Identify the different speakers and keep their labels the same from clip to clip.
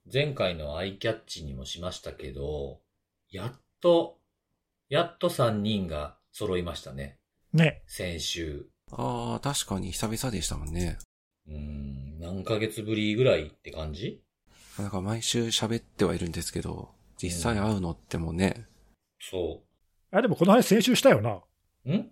Speaker 1: 前回のアイキャッチにもしましたけど、やっと3人が揃いましたね。
Speaker 2: ね。
Speaker 1: 先週。
Speaker 3: ああ、確かに久々でしたもんね。
Speaker 1: 何ヶ月ぶりぐらいって感じ？
Speaker 3: なんか毎週喋ってはいるんですけど、実際会うのってもね。
Speaker 1: そ
Speaker 2: でもこの話先週したよな。
Speaker 1: ん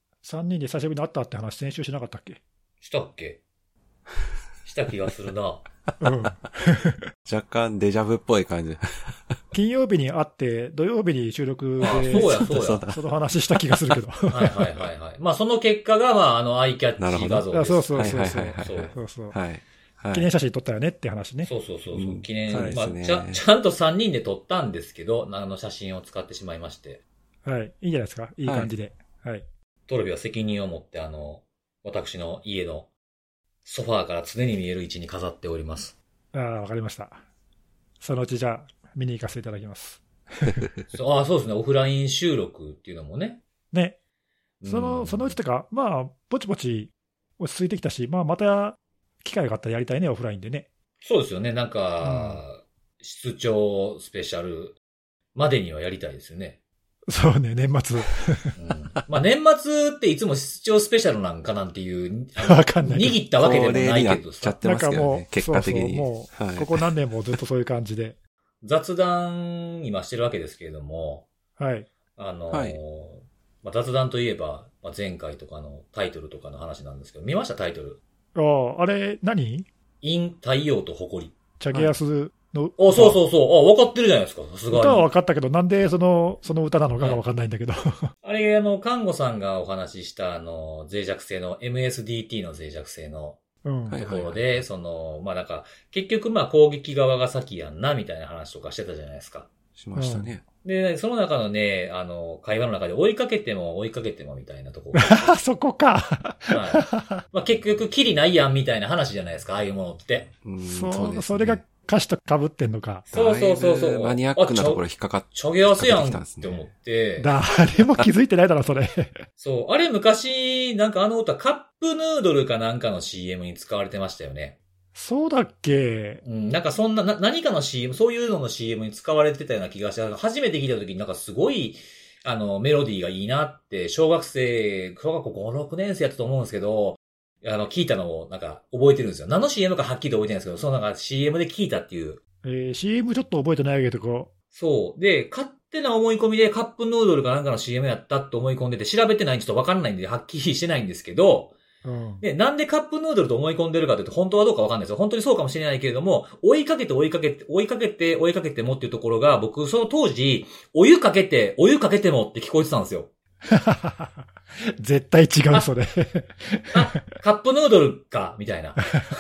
Speaker 2: 3人で久しぶりに会ったって話先週しなかったっけ？
Speaker 1: したっけした気がするな。
Speaker 2: うん。
Speaker 3: 若干デジャブっぽい感じ。
Speaker 2: 金曜日に会って、土曜日に収録で、
Speaker 1: そうや。
Speaker 2: その話した気がするけど。
Speaker 1: はい。まあその結果が、アイキャッチ画像です。
Speaker 2: そう。
Speaker 3: はい。
Speaker 2: 記念写真撮ったよねって話ね。
Speaker 1: そう。記念、
Speaker 3: まあ、
Speaker 1: ちゃんと3人で撮ったんですけど、写真を使ってしまいまして。
Speaker 2: はい。いいじゃないですか。いい感じで。はい。
Speaker 1: トロビは責任を持って私の家のソファーから常に見える位置に飾っております。
Speaker 2: わかりました。そのうちじゃあ、見に行かせていただきます。
Speaker 1: そうですね。オフライン収録っていうのもね。
Speaker 2: ね。そのうちとか、まあ、ぼちぼち落ち着いてきたし、まあ、また、機会があったらやりたいね、オフラインでね。
Speaker 1: そうですよね。出張スペシャルまでにはやりたいですよね。
Speaker 2: そうね、年末。
Speaker 1: まあ年末っていつも出張スペシャルなんかなんていう、
Speaker 2: わかんない。
Speaker 1: 握ったわけでもないけどさ。
Speaker 3: なんかもう、
Speaker 2: 結果的に。もう、ここ何年もずっとそういう感じで。
Speaker 1: 雑談今してるわけですけれども。
Speaker 2: はい。
Speaker 1: まあ、雑談といえば、前回とかのタイトルとかの話なんですけど、見ましたタイトル。
Speaker 2: あれ、何？
Speaker 1: 陰太陽と誇り。
Speaker 2: チャゲヤスの。
Speaker 1: そう。分かってるじゃないですか、さすがに。
Speaker 2: 歌は分かったけど、なんでその歌なのかが分かんないんだけど。
Speaker 1: あれ、看護さんがお話しした、脆弱性の、MSDT の脆弱性のところで、まあなんか、結局攻撃側が先やんな、みたいな話とかしてたじゃないですか。
Speaker 3: しましたね。
Speaker 1: で、その中のね、会話の中で追いかけてもみたいなとこ
Speaker 2: ろ。そこか。
Speaker 1: はい。まあ結局、キリないやんみたいな話じゃないですか、ああいうものって。
Speaker 2: そう、それが歌詞と被ってんのか。
Speaker 1: そう。
Speaker 3: マニアックなところ引っかかって。
Speaker 1: ちょげ合わせやんって思って。
Speaker 2: 誰も気づいてないだろ、それ。
Speaker 1: そう。あれ昔、なんか歌、カップヌードルかなんかの CM に使われてましたよね。
Speaker 2: そうだっけ？
Speaker 1: なんかそんな、何かの CM、そういうのの CM に使われてたような気がして、初めて聞いた時になんかすごい、メロディーがいいなって、小学校5、6年生やったと思うんですけど、聞いたのをなんか覚えてるんですよ。何の CM かはっきり覚えてないんですけど、そのなんか CM で聞いたっていう。
Speaker 2: CM ちょっと覚えてないけど、
Speaker 1: そう。で、勝手な思い込みでカップヌードルかなんかの CM やったって思い込んでて、調べてないんちょっとわかんないんで、はっきりしてないんですけど、で、なんでカップヌードルと思い込んでるかというと、本当はどうかわかんないですよ。本当にそうかもしれないけれども、追いかけてもっていうところが、僕、その当時、お湯かけてもって聞こえてたんですよ。
Speaker 2: 絶対違う、それ。
Speaker 1: カップヌードルか、みたいな。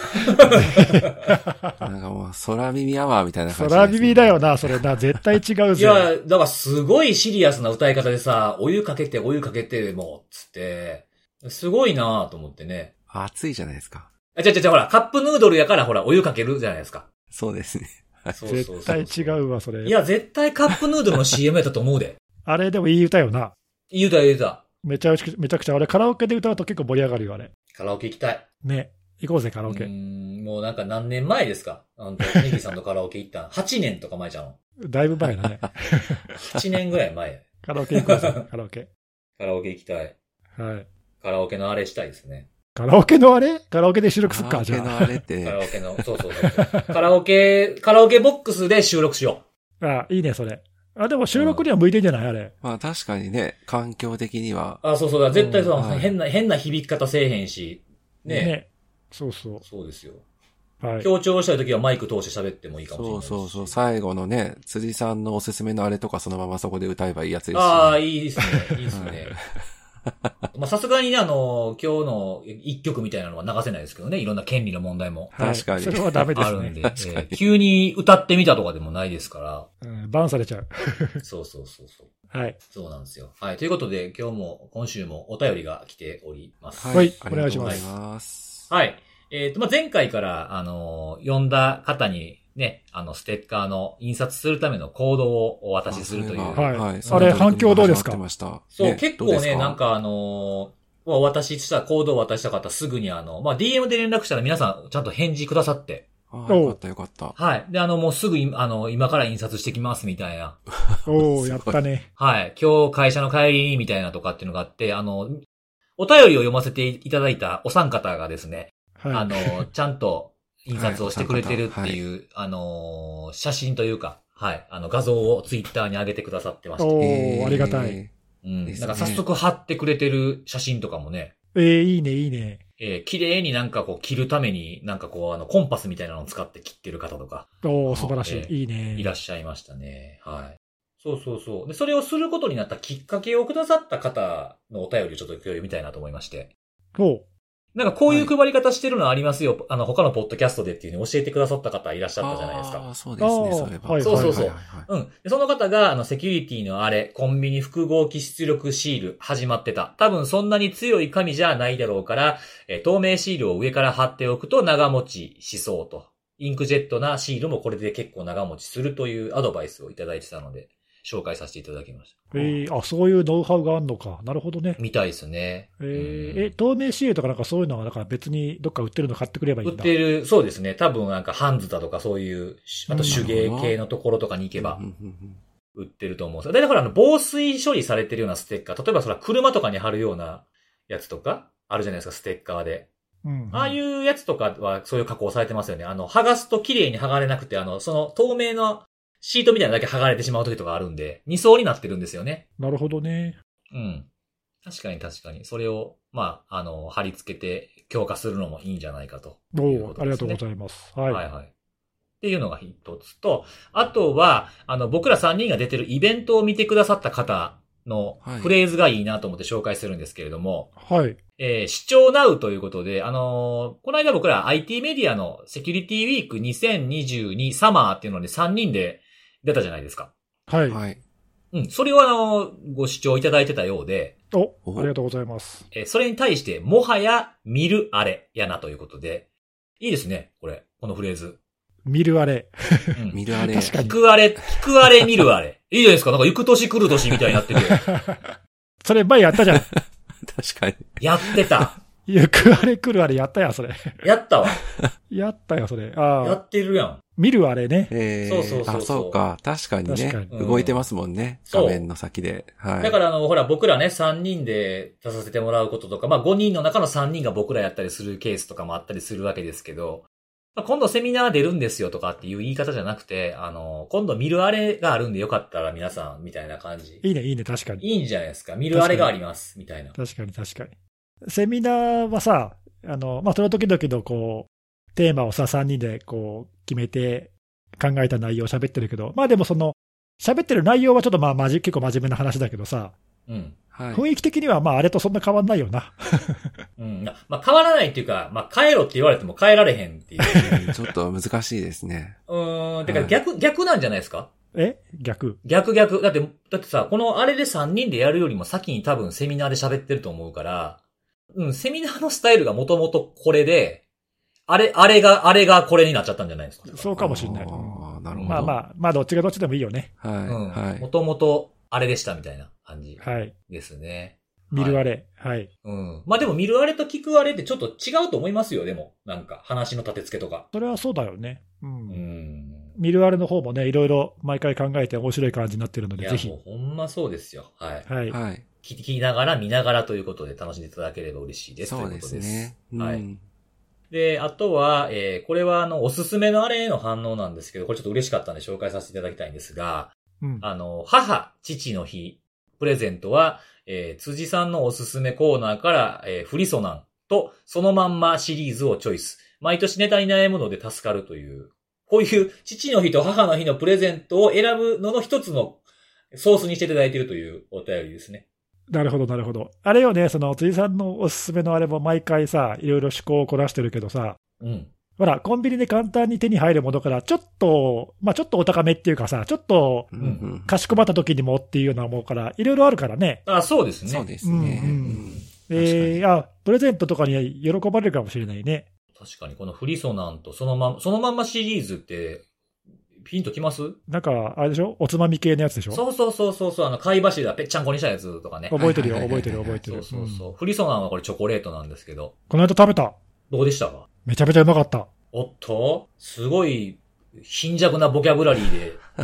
Speaker 3: なんかもう、空耳アワーみたいな感じ、
Speaker 2: 空耳だよな、それな。絶対違うぜ。
Speaker 1: いや、だからすごいシリアスな歌い方でさ、お湯かけても、つって、すごいなぁと思ってね。
Speaker 3: 熱いじゃないですか。
Speaker 1: ほら、カップヌードルやからほら、お湯かけるじゃないですか。
Speaker 3: そうですね。
Speaker 2: 絶対違うわ、それ。
Speaker 1: いや、絶対カップヌードルの CM やったと思うで。
Speaker 2: あれでもいい歌よな。
Speaker 1: いい歌。
Speaker 2: めちゃくちゃ、あれカラオケで歌うと結構盛り上がるよ、あれ。
Speaker 1: カラオケ行きたい。
Speaker 2: ね。行こうぜ、カラオケ。
Speaker 1: もうなんか何年前ですか？ネギさんとカラオケ行った8年とか前じゃん。
Speaker 2: だいぶ前だね。
Speaker 1: 8年ぐらい前。
Speaker 2: カラオケ行こうぜ、カラオケ。
Speaker 1: カラオケ行きたい。
Speaker 2: はい。
Speaker 1: カラオケのあれしたいですね。
Speaker 2: カラオケのあれ？カラオケで収録すっか、じゃあ。
Speaker 3: カラオケのあれって。
Speaker 1: カラオケの、そう。カラオケボックスで収録しよ
Speaker 2: う。いいね、それ。でも収録には向いてんじゃないあれ。
Speaker 3: まあ確かにね、環境的には。
Speaker 1: そうだ、絶対そう、変な響き方せえへんし。ね。
Speaker 2: そう。
Speaker 1: そうですよ。
Speaker 2: はい。
Speaker 1: 強調したいときはマイク通して喋ってもいいかもしれない。
Speaker 3: そう。最後のね、辻さんのおすすめのあれとかそのままそこで歌えばいいやつです
Speaker 1: ね。いいですね。まあさすがにね、今日の一曲みたいなのは流せないですけどね。いろんな権利の問題も。
Speaker 3: 確かに。
Speaker 2: それはダメですね。
Speaker 1: あるんで。急に歌ってみたとかでもないですから。
Speaker 2: バンされちゃう。
Speaker 1: そう。
Speaker 2: はい。
Speaker 1: そうなんですよ。はい。ということで、今週もお便りが来ております。
Speaker 2: はい。お願いしま
Speaker 1: す。はい。前回から、読んだ方にね、ステッカーの印刷するためのコードをお渡しするという。
Speaker 2: はい。あれ、反響どうですか？
Speaker 1: そう、結構ね、なんかコードを渡した方すぐにDM で連絡したら皆さんちゃんと返事くださって。
Speaker 3: ああ、よかったよかった。
Speaker 1: はい。で、もうすぐ今から印刷してきますみたいな。
Speaker 2: おー、やったね。
Speaker 1: はい。今日会社の帰りにみたいなとかっていうのがあって、お便りを読ませていただいたお三方がですね、はい、ちゃんと印刷をしてくれてるっていう、はい、写真というか、はい、画像をツイッターに上げてくださってまして。
Speaker 2: おー、ありがたい。
Speaker 1: うん。なんか早速貼ってくれてる写真とかもね。
Speaker 2: いいね、いいね。
Speaker 1: 綺麗になんかこう切るために、なんかこうコンパスみたいなのを使って切ってる方とか。
Speaker 2: おー、素晴らしい。いいね。
Speaker 1: いらっしゃいましたね。はい。そうそうそう。で、それをすることになったきっかけをくださった方のお便りをちょっと共有みたいなと思いまして。
Speaker 2: お
Speaker 1: なんかこういう配り方してるのありますよ。はい、他のポッドキャストでっていう風に教えてくださった方いらっしゃったじゃないですか。
Speaker 3: ああ、そうですね、そういえば。
Speaker 1: そうそうそう。うん。でその方が、セキュリティのあれ、コンビニ複合機出力シール始まってた。多分そんなに強い紙じゃないだろうから、透明シールを上から貼っておくと長持ちしそうと。インクジェットなシールもこれで結構長持ちするというアドバイスをいただいてたので、紹介させていただきました。
Speaker 2: そういうノウハウがあるのか。なるほどね。
Speaker 1: みたいですね。
Speaker 2: 透明シールとかなんかそういうのは、だから別にどっか売ってるの買ってくればいいんだ。
Speaker 1: 売ってる、そうですね。多分なんかハンズだとかそういう、あと手芸系のところとかに行けば、売ってると思うんですよ。だいたい防水処理されてるようなステッカー、例えばそれは車とかに貼るようなやつとか、あるじゃないですか、ステッカーで。ああいうやつとかはそういう加工されてますよね。剥がすと綺麗に剥がれなくて、その透明のシートみたいなのだけ剥がれてしまう時とかあるんで、2層になってるんですよね。
Speaker 2: なるほどね。
Speaker 1: うん。確かに確かに。それを、貼り付けて強化するのもいいんじゃないかということですね。
Speaker 2: ありがとうございます。はい。
Speaker 1: はいはい。っていうのが一つと、あとは、僕ら3人が出てるイベントを見てくださった方のフレーズがいいなと思って紹介するんですけれども、
Speaker 2: はい。
Speaker 1: 視聴ナウということで、この間僕ら IT メディアのセキュリティウィーク2022サマーっていうので3人で出たじゃないですか。
Speaker 2: はい。
Speaker 3: はい。
Speaker 1: うん。それをご視聴いただいてたようで。
Speaker 2: ありがとうございます。
Speaker 1: それに対して、もはや見るあれやなということで。いいですね、このフレーズ。
Speaker 2: 見るあれ。
Speaker 3: うん、見るあれ。
Speaker 2: 確かに。
Speaker 1: 聞くあれ、見るあれ。いいじゃないですか。なんか行く年来る年みたいになってて。
Speaker 2: それ前やったじゃん。
Speaker 3: 確かに。
Speaker 1: やってた。
Speaker 2: 行くあれ来るあれやったやん、それ。
Speaker 1: やったわ。
Speaker 2: やったよ、それ。
Speaker 1: やってるやん。
Speaker 2: 見るあれね。
Speaker 1: そう。
Speaker 3: そうか。確かにね。動いてますもんね。画面の先で。はい。
Speaker 1: だからほら、僕らね、3人で出させてもらうこととか、5人の中の3人が僕らやったりするケースとかもあったりするわけですけど、今度セミナー出るんですよとかっていう言い方じゃなくて、今度見るあれがあるんでよかったら皆さん、みたいな感じ。
Speaker 2: いいね、確かに。
Speaker 1: いいんじゃないですか。見るあれがあります、みたいな。
Speaker 2: 確かに。セミナーはさ、その時々のテーマをさ、3人で決めて考えた内容を喋ってるけど、でも喋ってる内容はちょっと結構真面目な話だけどさ、
Speaker 1: うん。
Speaker 2: はい、雰囲気的にはあれとそんな変わんないよな。
Speaker 1: うん。変わらないっていうか、変えろって言われても変えられへんっていう。
Speaker 3: ちょっと難しいですね。
Speaker 1: てか逆なんじゃないですか？
Speaker 2: 逆。
Speaker 1: だってさ、このあれで3人でやるよりも先に多分セミナーで喋ってると思うから、セミナーのスタイルがもともとこれで、あれがこれになっちゃったんじゃないですか。
Speaker 2: そうかもしれない。
Speaker 3: なるほど。
Speaker 2: どっちがどっちでもいいよね。
Speaker 3: はい。
Speaker 1: もともとあれでしたみたいな感じ。
Speaker 2: はい。
Speaker 1: ですね。
Speaker 2: 見るあれ。はい。
Speaker 1: でも見るあれと聞くあれってちょっと違うと思いますよ、でも。なんか、話の立て付けとか。
Speaker 2: それはそうだよね。見るあれの方もね、いろいろ毎回考えて面白い感じになってるので、ぜひ。
Speaker 1: もうほんまそうですよ。はい。
Speaker 2: はい。
Speaker 1: 聞きながら見ながらということで楽しんでいただければ嬉しいです。
Speaker 3: そうですね。
Speaker 1: はい。で、あとは、これはおすすめのあれへの反応なんですけど、これちょっと嬉しかったんで紹介させていただきたいんですが、母、父の日、プレゼントは、辻さんのおすすめコーナーから、フリソナンとそのまんまシリーズをチョイス。毎年ネタに悩むので助かるという、こういう父の日と母の日のプレゼントを選ぶのの一つのソースにしていただいているというお便りですね。
Speaker 2: なるほど。あれよね、辻さんのおすすめのあれも毎回さ、いろいろ趣向を凝らしてるけどさ、ほら、コンビニで簡単に手に入るものから、ちょっとお高めっていうかさ、ちょっと、かしこまった時にもっていうようなものから、いろいろあるからね。
Speaker 1: そうですね。
Speaker 3: そうですね。
Speaker 2: プレゼントとかに喜ばれるかもしれないね。
Speaker 1: 確かに、このフリソナンとそのまんまシリーズって、ピンときます？
Speaker 2: なんか、あれでしょ？おつまみ系のやつでしょ？
Speaker 1: そう。貝柱ぺっちゃんこにしたやつとかね。
Speaker 2: 覚えてるよ。
Speaker 1: そう。フリソナンはこれチョコレートなんですけど。
Speaker 2: この間食べた。
Speaker 1: どうでしたか？
Speaker 2: めちゃめちゃうまかった。
Speaker 1: おっとすごい、貧弱なボキャブラリー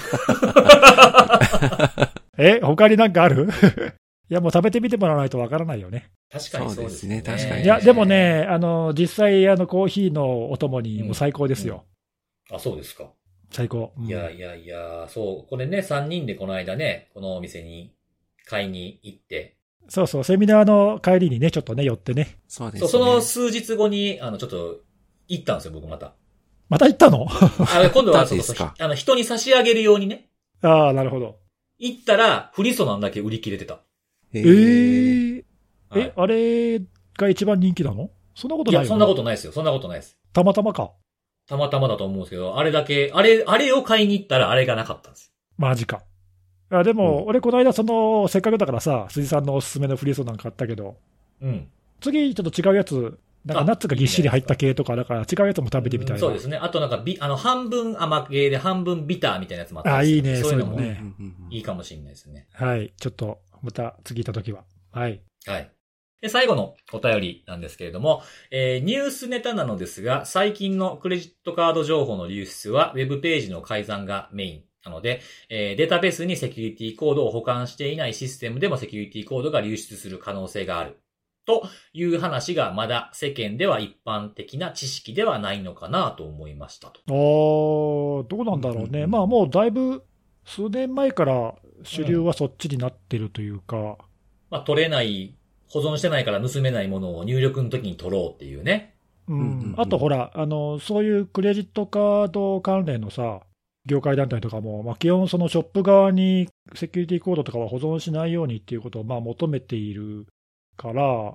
Speaker 2: で。他になんかあるいや、もう食べてみてもらわないとわからないよね。
Speaker 1: 確かにそうですね。
Speaker 3: 確かに。
Speaker 2: いや、でもね、実際、コーヒーのお供にも最高ですよ。
Speaker 1: あ、そうですか。
Speaker 2: 最高。
Speaker 1: いや、そう、これね、3人でこの間ね、このお店に買いに行って。
Speaker 2: そうそう、セミナーの帰りにね、ちょっとね、寄ってね。
Speaker 3: そうですね。
Speaker 1: その数日後に、ちょっと、行ったんですよ、僕また。
Speaker 2: また行ったの
Speaker 1: 今度は人に差し上げるようにね。
Speaker 2: ああ、なるほど。
Speaker 1: 行ったら、フリソナンだけ売り切れてた。
Speaker 2: あれが一番人気なの？そんなことないよね。
Speaker 1: いや、そんなことないですよ。そんなことないです。
Speaker 2: たまたまか。
Speaker 1: たまたまだと思うんですけど、あれだけ、あれを買いに行ったらあれがなかったんです。
Speaker 2: マジか。でも、俺この間せっかくだからさ、辻さんのおすすめのフリーソナン買ったけど、次ちょっと違うやつ、なんかナッツがぎっしり入った系とか、だから違うやつも食べてみたいな。
Speaker 1: そうですね。あとなんか半分甘系で半分ビターみたいなやつもあった
Speaker 2: りする。いいね、
Speaker 1: そういうのも
Speaker 2: ね。
Speaker 1: いいかもしれないですね。
Speaker 2: はい。ちょっと、また次行った時は。はい。
Speaker 1: はい。で、最後のお便りなんですけれども、ニュースネタなのですが、最近のクレジットカード情報の流出は、ウェブページの改ざんがメインなので、データベースにセキュリティコードを保管していないシステムでもセキュリティコードが流出する可能性がある。という話がまだ世間では一般的な知識ではないのかなと思いましたと。
Speaker 2: どうなんだろうね。まあもうだいぶ数年前から主流はそっちになってるというか。
Speaker 1: まあ取れない、保存してないから盗めないものを入力の時に取ろうっていうね。
Speaker 2: あとほら、そういうクレジットカード関連のさ、業界団体とかも、まあ、基本そのショップ側にセキュリティコードとかは保存しないようにっていうことをまあ求めているから、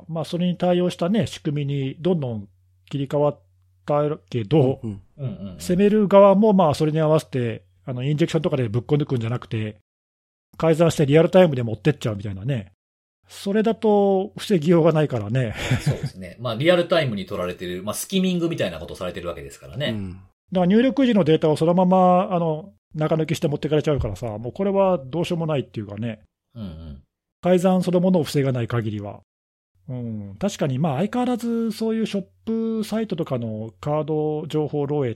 Speaker 2: まあ、それに対応したね、仕組みにどんどん切り替わったけど、攻める側もまあそれに合わせて、インジェクションとかでぶっこ抜くんじゃなくて、改ざんしてリアルタイムで持ってっちゃうみたいなね。それだと防ぎようがないからね。
Speaker 1: そうですね。まあリアルタイムに取られてる、まあスキミングみたいなことをされてるわけですからね。
Speaker 2: だから入力時のデータをそのまま、中抜きして持ってかれちゃうからさ、もうこれはどうしようもないっていうかね。改ざんそのものを防がない限りは。確かに、まあ相変わらずそういうショップサイトとかのカード情報漏洩って、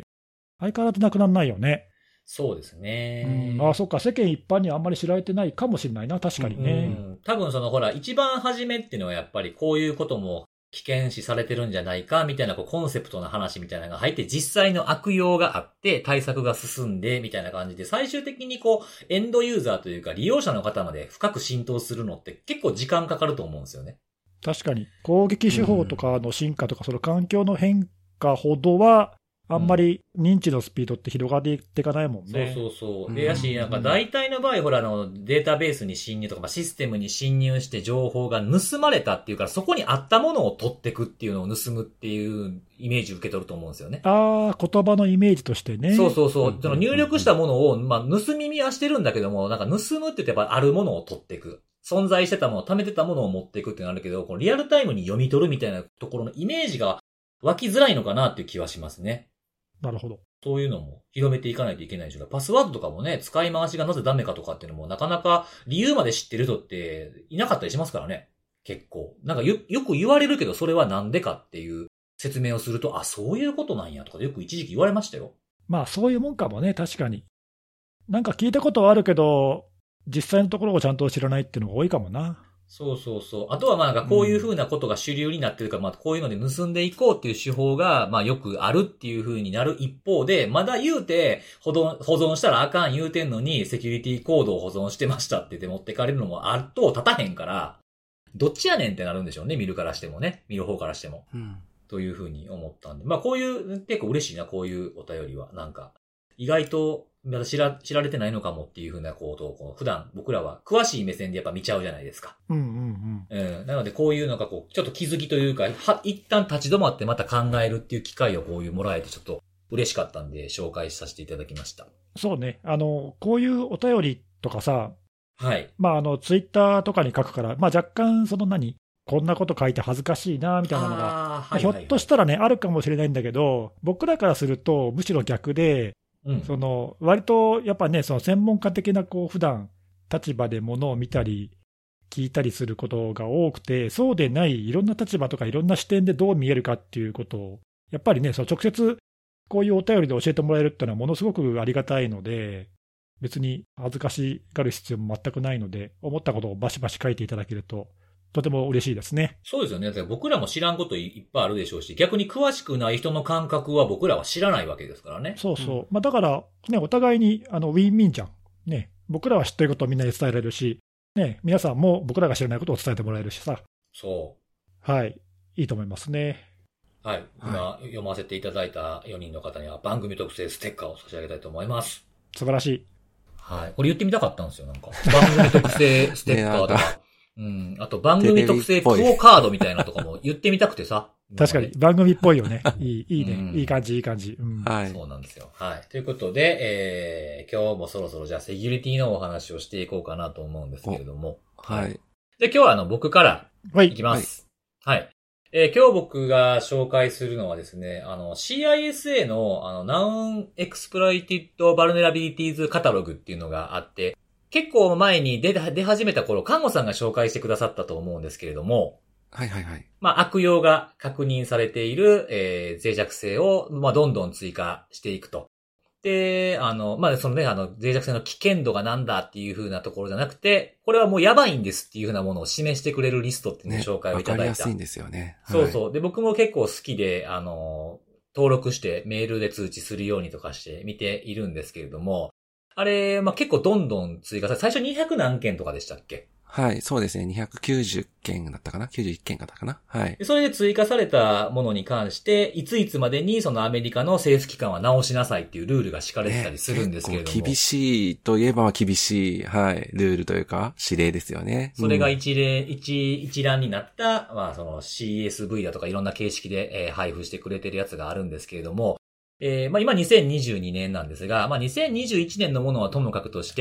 Speaker 2: 相変わらずなくならないよね。
Speaker 1: そうですね。
Speaker 2: そっか、世間一般にはあんまり知られてないかもしれないな、確かにね。
Speaker 1: 多分ほら、一番初めっていうのはやっぱりこういうことも危険視されてるんじゃないか、みたいなコンセプトな話みたいなのが入って、実際の悪用があって、対策が進んで、みたいな感じで、最終的にエンドユーザーというか、利用者の方まで深く浸透するのって結構時間かかると思うんですよね。
Speaker 2: 確かに。攻撃手法とかの進化とか、その環境の変化ほどは、あんまり認知のスピードって広がっていかないもんね。
Speaker 1: そう。で、やし、なんか大体の場合、ほら、データベースに侵入とか、システムに侵入して情報が盗まれたっていうから、そこにあったものを取っていくっていうのを盗むっていうイメージを受け取ると思うんですよね。
Speaker 2: 言葉のイメージとしてね。
Speaker 1: そう。その入力したものを、まあ、盗み見はしてるんだけども、なんか盗むって言ってやっぱあるものを取っていく。存在してたもの、貯めてたものを持っていくってなるけど、このリアルタイムに読み取るみたいなところのイメージが湧きづらいのかなっていう気はしますね。
Speaker 2: なるほど。
Speaker 1: そういうのも広めていかないといけないでしょうか。パスワードとかもね、使い回しがなぜダメかとかっていうのもなかなか理由まで知ってる人っていなかったりしますからね。結構。なんかよく言われるけど、それはなんでかっていう説明をすると、そういうことなんやとかよく一時期言われましたよ。
Speaker 2: まあそういうもんかもね、確かに。なんか聞いたことはあるけど、実際のところをちゃんと知らないっていうのが多いかもな。
Speaker 1: そう。あとはまあなんかこういう風なことが主流になってるから、まあこういうので盗んでいこうっていう手法がまあよくあるっていう風になる一方で、まだ言うて保存したらあかん言うてんのにセキュリティコードを保存してましたって言って持ってかれるのもあると立たへんから、どっちやねんってなるんでしょうね、見るからしてもね。見る方からしても。という風に思ったんで。まあこういう結構嬉しいな、こういうお便りは。なんか意外とまだ知られてないのかもっていう風なことを普段僕らは詳しい目線でやっぱ見ちゃうじゃないですか。なのでこういうのがちょっと気づきというか、一旦立ち止まってまた考えるっていう機会をこういうもらえてちょっと嬉しかったんで紹介させていただきました。
Speaker 2: そうね。こういうお便りとかさ、
Speaker 1: はい。
Speaker 2: まあツイッターとかに書くから、まあ若干こんなこと書いて恥ずかしいなみたいなのが、ひょっとしたらね、あるかもしれないんだけど、僕らからするとむしろ逆で、割とやっぱね、その専門家的な普段立場でものを見たり聞いたりすることが多くて、そうでないいろんな立場とかいろんな視点でどう見えるかっていうことをやっぱりね、直接こういうお便りで教えてもらえるっていうのはものすごくありがたいので、別に恥ずかしがる必要も全くないので、思ったことをバシバシ書いていただけると、とても嬉しいですね。
Speaker 1: そうですよね。だから僕らも知らんこといっぱいあるでしょうし、逆に詳しくない人の感覚は僕らは知らないわけですからね。
Speaker 2: そうそう。だから、ね、お互いにウィンウィンじゃん。ね、僕らは知ってることをみんなに伝えられるし、ね、皆さんも僕らが知らないことを伝えてもらえるしさ。
Speaker 1: そう。
Speaker 2: はい。いいと思いますね。
Speaker 1: はい。今、読ませていただいた4人の方には番組特製ステッカーを差し上げたいと思います。
Speaker 2: 素晴らしい。
Speaker 1: はい。これ言ってみたかったんですよ、なんか。番組特製ステッカーとか。あと番組特製クオカードみたいなとかも言ってみたくてさ。
Speaker 2: 確かに、番組っぽいよね。いいね。いい感じ、いい感じ。
Speaker 1: はい。そうなんですよ。はい。ということで、今日もそろそろじゃあセキュリティのお話をしていこうかなと思うんですけれども。
Speaker 3: はい。
Speaker 1: で、今日は僕からいきます。はい。今日僕が紹介するのはですね、CISA のKnown Exploited Vulnerabilities Catalog っていうのがあって、結構前に出始めた頃、看護さんが紹介してくださったと思うんですけれども、
Speaker 3: はいはいはい。
Speaker 1: 悪用が確認されている、脆弱性を、どんどん追加していくと。で、そのね、脆弱性の危険度がなんだっていう風なところじゃなくて、これはもうやばいんですっていう風なものを示してくれるリストっていうのを紹介をいただいた。
Speaker 3: わかりやすいんですよね。
Speaker 1: そうそう。で、僕も結構好きで、登録してメールで通知するようにとかして見ているんですけれども、あれ、結構どんどん追加され、最初200何件とかでしたっけ？
Speaker 3: はい、そうですね。290件だったかな ?91 件だったかなはい。
Speaker 1: それで追加されたものに関して、いついつまでにそのアメリカの政府機関は直しなさいっていうルールが敷かれてたりするんですけれども。
Speaker 3: 厳しいといえば厳しい、はい、ルールというか、指令ですよね。
Speaker 1: それが一覧になった、その CSV だとかいろんな形式で、配布してくれてるやつがあるんですけれども、今2022年なんですが、2021年のものはともかくとして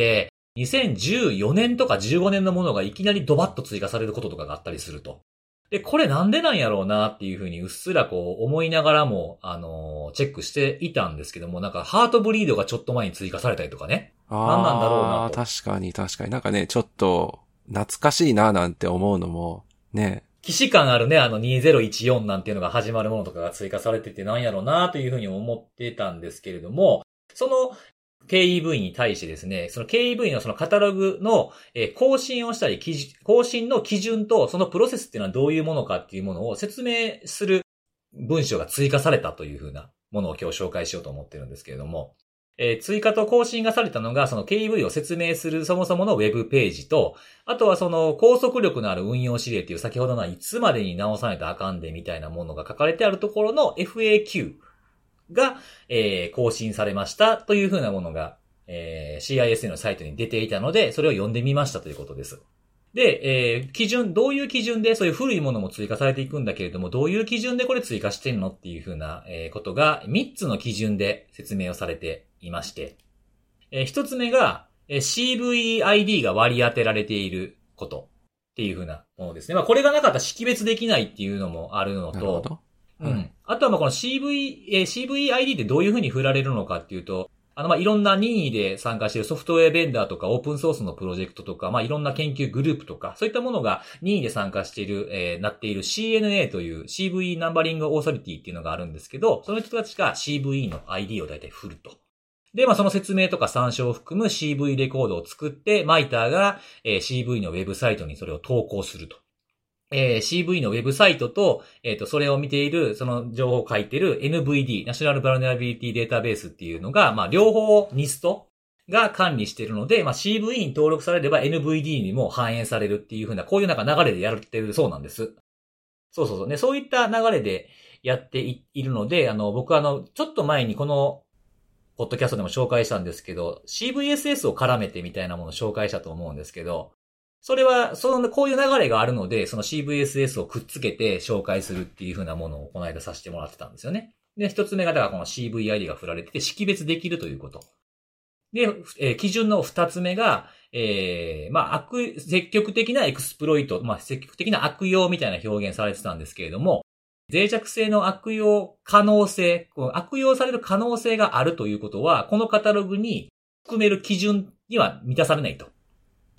Speaker 1: 、2014年とか15年のものがいきなりドバッと追加されることとかがあったりすると。で、これなんでなんやろうなっていうふうにうっすら思いながらも、チェックしていたんですけども、なんかハートブリードがちょっと前に追加されたりとかね。何なんだろうなと。
Speaker 3: 確かに。なんかね、ちょっと懐かしいななんて思うのも、ね。
Speaker 1: 既視感あるね、2014なんていうのが始まるものとかが追加されててなんやろうなというふうに思ってたんですけれども、その、KEV に対してですね、その KEV のそのカタログの更新をしたり、更新の基準とそのプロセスっていうのはどういうものかっていうものを説明する文章が追加されたというふうなものを今日紹介しようと思ってるんですけれども、追加と更新がされたのがその KEV を説明するそもそものウェブページと、あとはその拘束力のある運用指令っていう先ほどのいつまでに直さないとあかんでみたいなものが書かれてあるところの FAQ。が、更新されましたというふうなものが、CISA のサイトに出ていたので、それを読んでみましたということです。で、どういう基準でそういう古いものも追加されていくんだけれども、どういう基準でこれ追加してんのっていうふうな、ことが3つの基準で説明をされていまして、1つ目が、CVID が割り当てられていることっていうふうなものですね。これがなかったら識別できないっていうのもあるのと、あとはこの CVID ってどういうふうに振られるのかっていうと、いろんな任意で参加しているソフトウェアベンダーとかオープンソースのプロジェクトとか、いろんな研究グループとか、そういったものが任意で参加している、なっている CNA という CV ナンバリングオーソリティっていうのがあるんですけど、その人たちが CV の ID を大体振ると。で、その説明とか参照を含む CV レコードを作って、マイターが、CV のウェブサイトにそれを投稿すると。CV のウェブサイトと、それを見ている、その情報を書いている NVD、ナショナルバルネラビリティデータベースっていうのが、両方 NIST が管理しているので、CV に登録されれば NVD にも反映されるっていう風な、こういうなんか流れでやってるそうなんです。そうね。そういった流れでやっているので、僕ちょっと前にこの、ポッドキャストでも紹介したんですけど、CVSS を絡めてみたいなものを紹介したと思うんですけど、それは、こういう流れがあるので、その CVSS をくっつけて紹介するっていう風なものをこの間させてもらってたんですよね。で、一つ目が、だからこの CVID が振られてて識別できるということ。で、基準の二つ目が、積極的なエクスプロイト、積極的な悪用みたいな表現されてたんですけれども、脆弱性の悪用可能性、悪用される可能性があるということは、このカタログに含める基準には満たされないと。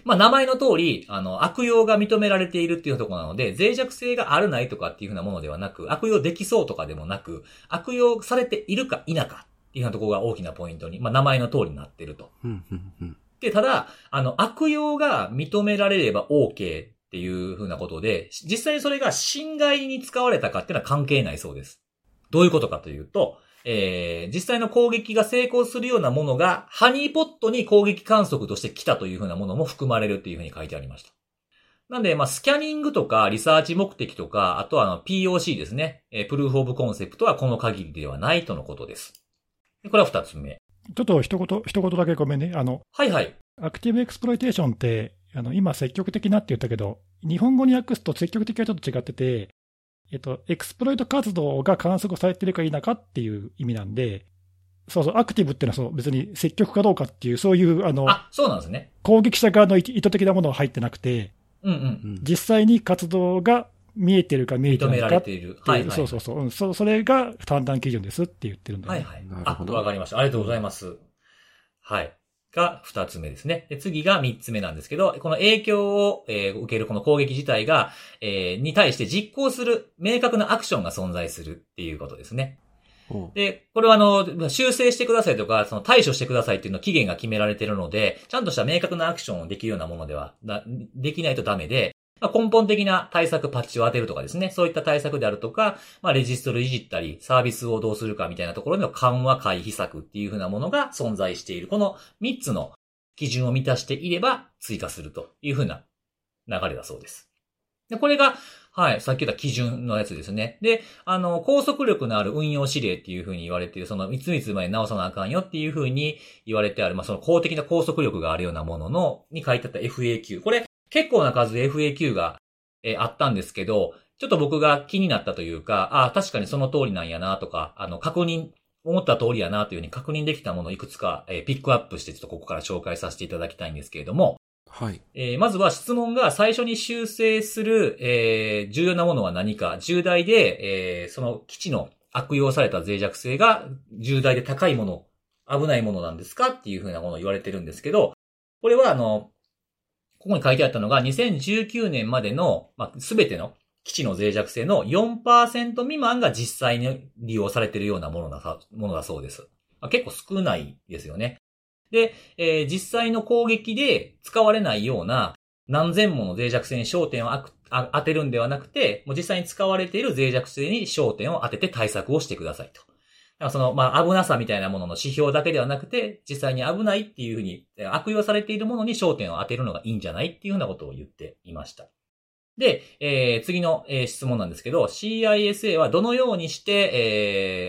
Speaker 1: まあ、名前の通り、悪用が認められているっていうところなので、脆弱性があるないとかっていうふうなものではなく、悪用できそうとかでもなく、悪用されているか否かっていうようなところが大きなポイントに、まあ、名前の通りになっていると。で、ただ、悪用が認められれば OK っていうふうなことで、実際にそれが侵害に使われたかっていうのは関係ないそうです。どういうことかというと、実際の攻撃が成功するようなものが、ハニーポットに攻撃観測として来たというふうなものも含まれるっていうふうに書いてありました。なんで、まあ、スキャニングとかリサーチ目的とか、あとはPOC ですね。プルーフオブコンセプトはこの限りではないとのことです。これは二つ目。
Speaker 2: ちょっと一言だけごめんね。
Speaker 1: はいはい。
Speaker 2: アクティブエクスプロイテーションって、今積極的なって言ったけど、日本語に訳すと積極的はちょっと違ってて、エクスプロイト活動が観測されているか否かっていう意味なんで、そうそう、アクティブっていうのは別に積極かどうかっていう、そういう、
Speaker 1: そうなんですね。
Speaker 2: 攻撃者側の意図的なものは入ってなくて、実際に活動が見えてるか見えてないかっていう、それが判断基準ですって言ってるんだよね。
Speaker 1: はいはい。なるほど。わかりました。ありがとうございます。はい。が二つ目ですね。で、次が三つ目なんですけど、この影響を、受けるこの攻撃自体が、に対して実行する明確なアクションが存在するっていうことですね。で、これは修正してくださいとか、対処してくださいっていうの期限が決められているので、ちゃんとした明確なアクションをできるようなものでは、できないとダメで、まあ、根本的な対策、パッチを当てるとかですね、そういった対策であるとか、まあ、レジストルいじったり、サービスをどうするかみたいなところの緩和回避策っていう風なものが存在している。この3つの基準を満たしていれば追加するという風な流れだそうです。で、これが、はい、さっき言った基準のやつですね。で、拘束力のある運用指令っていう風に言われている、いついつまで直さなあかんよっていう風に言われてある、まあ、公的な拘束力があるようなものに書いてあった FAQ。これ、結構な数で FAQ が、あったんですけど、ちょっと僕が気になったというか、確かにその通りなんやなとか、思った通りやなというふうに確認できたものをいくつか、ピックアップしてちょっとここから紹介させていただきたいんですけれども、
Speaker 3: はい。
Speaker 1: まずは質問が最初に修正する、重要なものは何か、重大で、その基地の悪用された脆弱性が重大で高いもの、危ないものなんですかっていうふうなものを言われてるんですけど、これはここに書いてあったのが2019年までの、すべての基地の脆弱性の 4% 未満が実際に利用されているようなものだそうです。結構少ないですよね。で、実際の攻撃で使われないような何千もの脆弱性に焦点を当てるんではなくて、もう実際に使われている脆弱性に焦点を当てて対策をしてくださいと。危なさみたいなものの指標だけではなくて、実際に危ないっていうふうに、悪用されているものに焦点を当てるのがいいんじゃないっていうふうなことを言っていました。で、次の、質問なんですけど、CISA はどのようにして、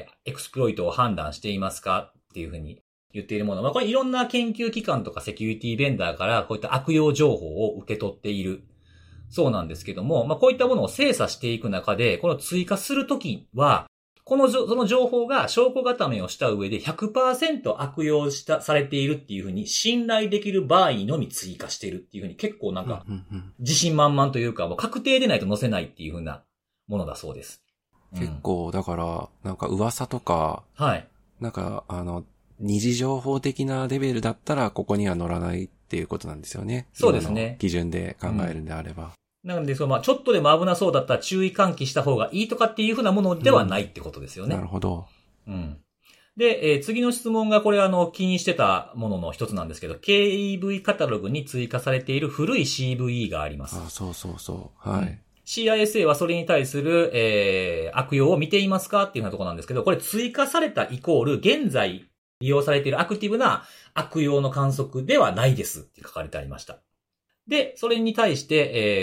Speaker 1: エクスプロイトを判断していますかっていうふうに言っているもの。これいろんな研究機関とかセキュリティベンダーからこういった悪用情報を受け取っている。そうなんですけども、こういったものを精査していく中で、この追加するときは、その情報が証拠固めをした上で 100% 悪用されているっていうふうに信頼できる場合のみ追加しているっていうふうに結構自信満々というかもう確定でないと載せないっていうふうなものだそうです。
Speaker 3: 結構だから噂とか、
Speaker 1: はい。
Speaker 3: 二次情報的なレベルだったらここには載らないっていうことなんですよね。
Speaker 1: そうですね。
Speaker 3: 基準で考えるんであれば。
Speaker 1: なので、ちょっとでも危なそうだったら注意喚起した方がいいとかっていうふうなものではないってことですよね。
Speaker 3: なるほど。
Speaker 1: で、次の質問がこれ気にしてたものの一つなんですけど、KEV カタログに追加されている古い CVE があります。
Speaker 3: そう。はい。
Speaker 1: CISA はそれに対する、悪用を見ていますかっていうようなところなんですけど、これ追加されたイコール現在利用されているアクティブな悪用の観測ではないですって書かれてありました。で、それに対して、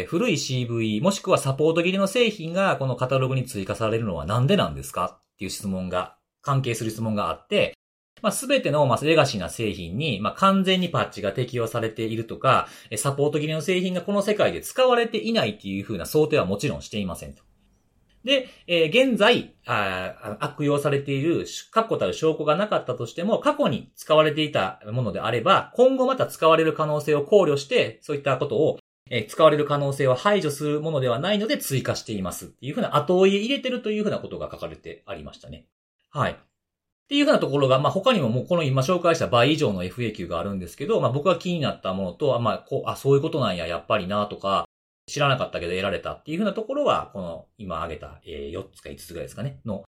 Speaker 1: 古い CVE もしくはサポート切れの製品がこのカタログに追加されるのはなんでなんですかっていう関係する質問があって、すべてのレガシーな製品に完全にパッチが適用されているとか、サポート切れの製品がこの世界で使われていないっていう風な想定はもちろんしていませんと。で、現在、悪用されている確固たる証拠がなかったとしても、過去に使われていたものであれば、今後また使われる可能性を考慮して、そういったことを、使われる可能性を排除するものではないので追加していますっていうふうな後追い入れてるというふうなことが書かれてありましたね。はい。 っていうふうなところが、まあ、他にももうこの今紹介した倍以上の FAQ があるんですけど、まあ、僕が気になったものと、まあ、そういうことなんや、やっぱりなとか、知らなかったけど得られたっていうふうなところは、この今挙げた4つか5つぐらいですかね、の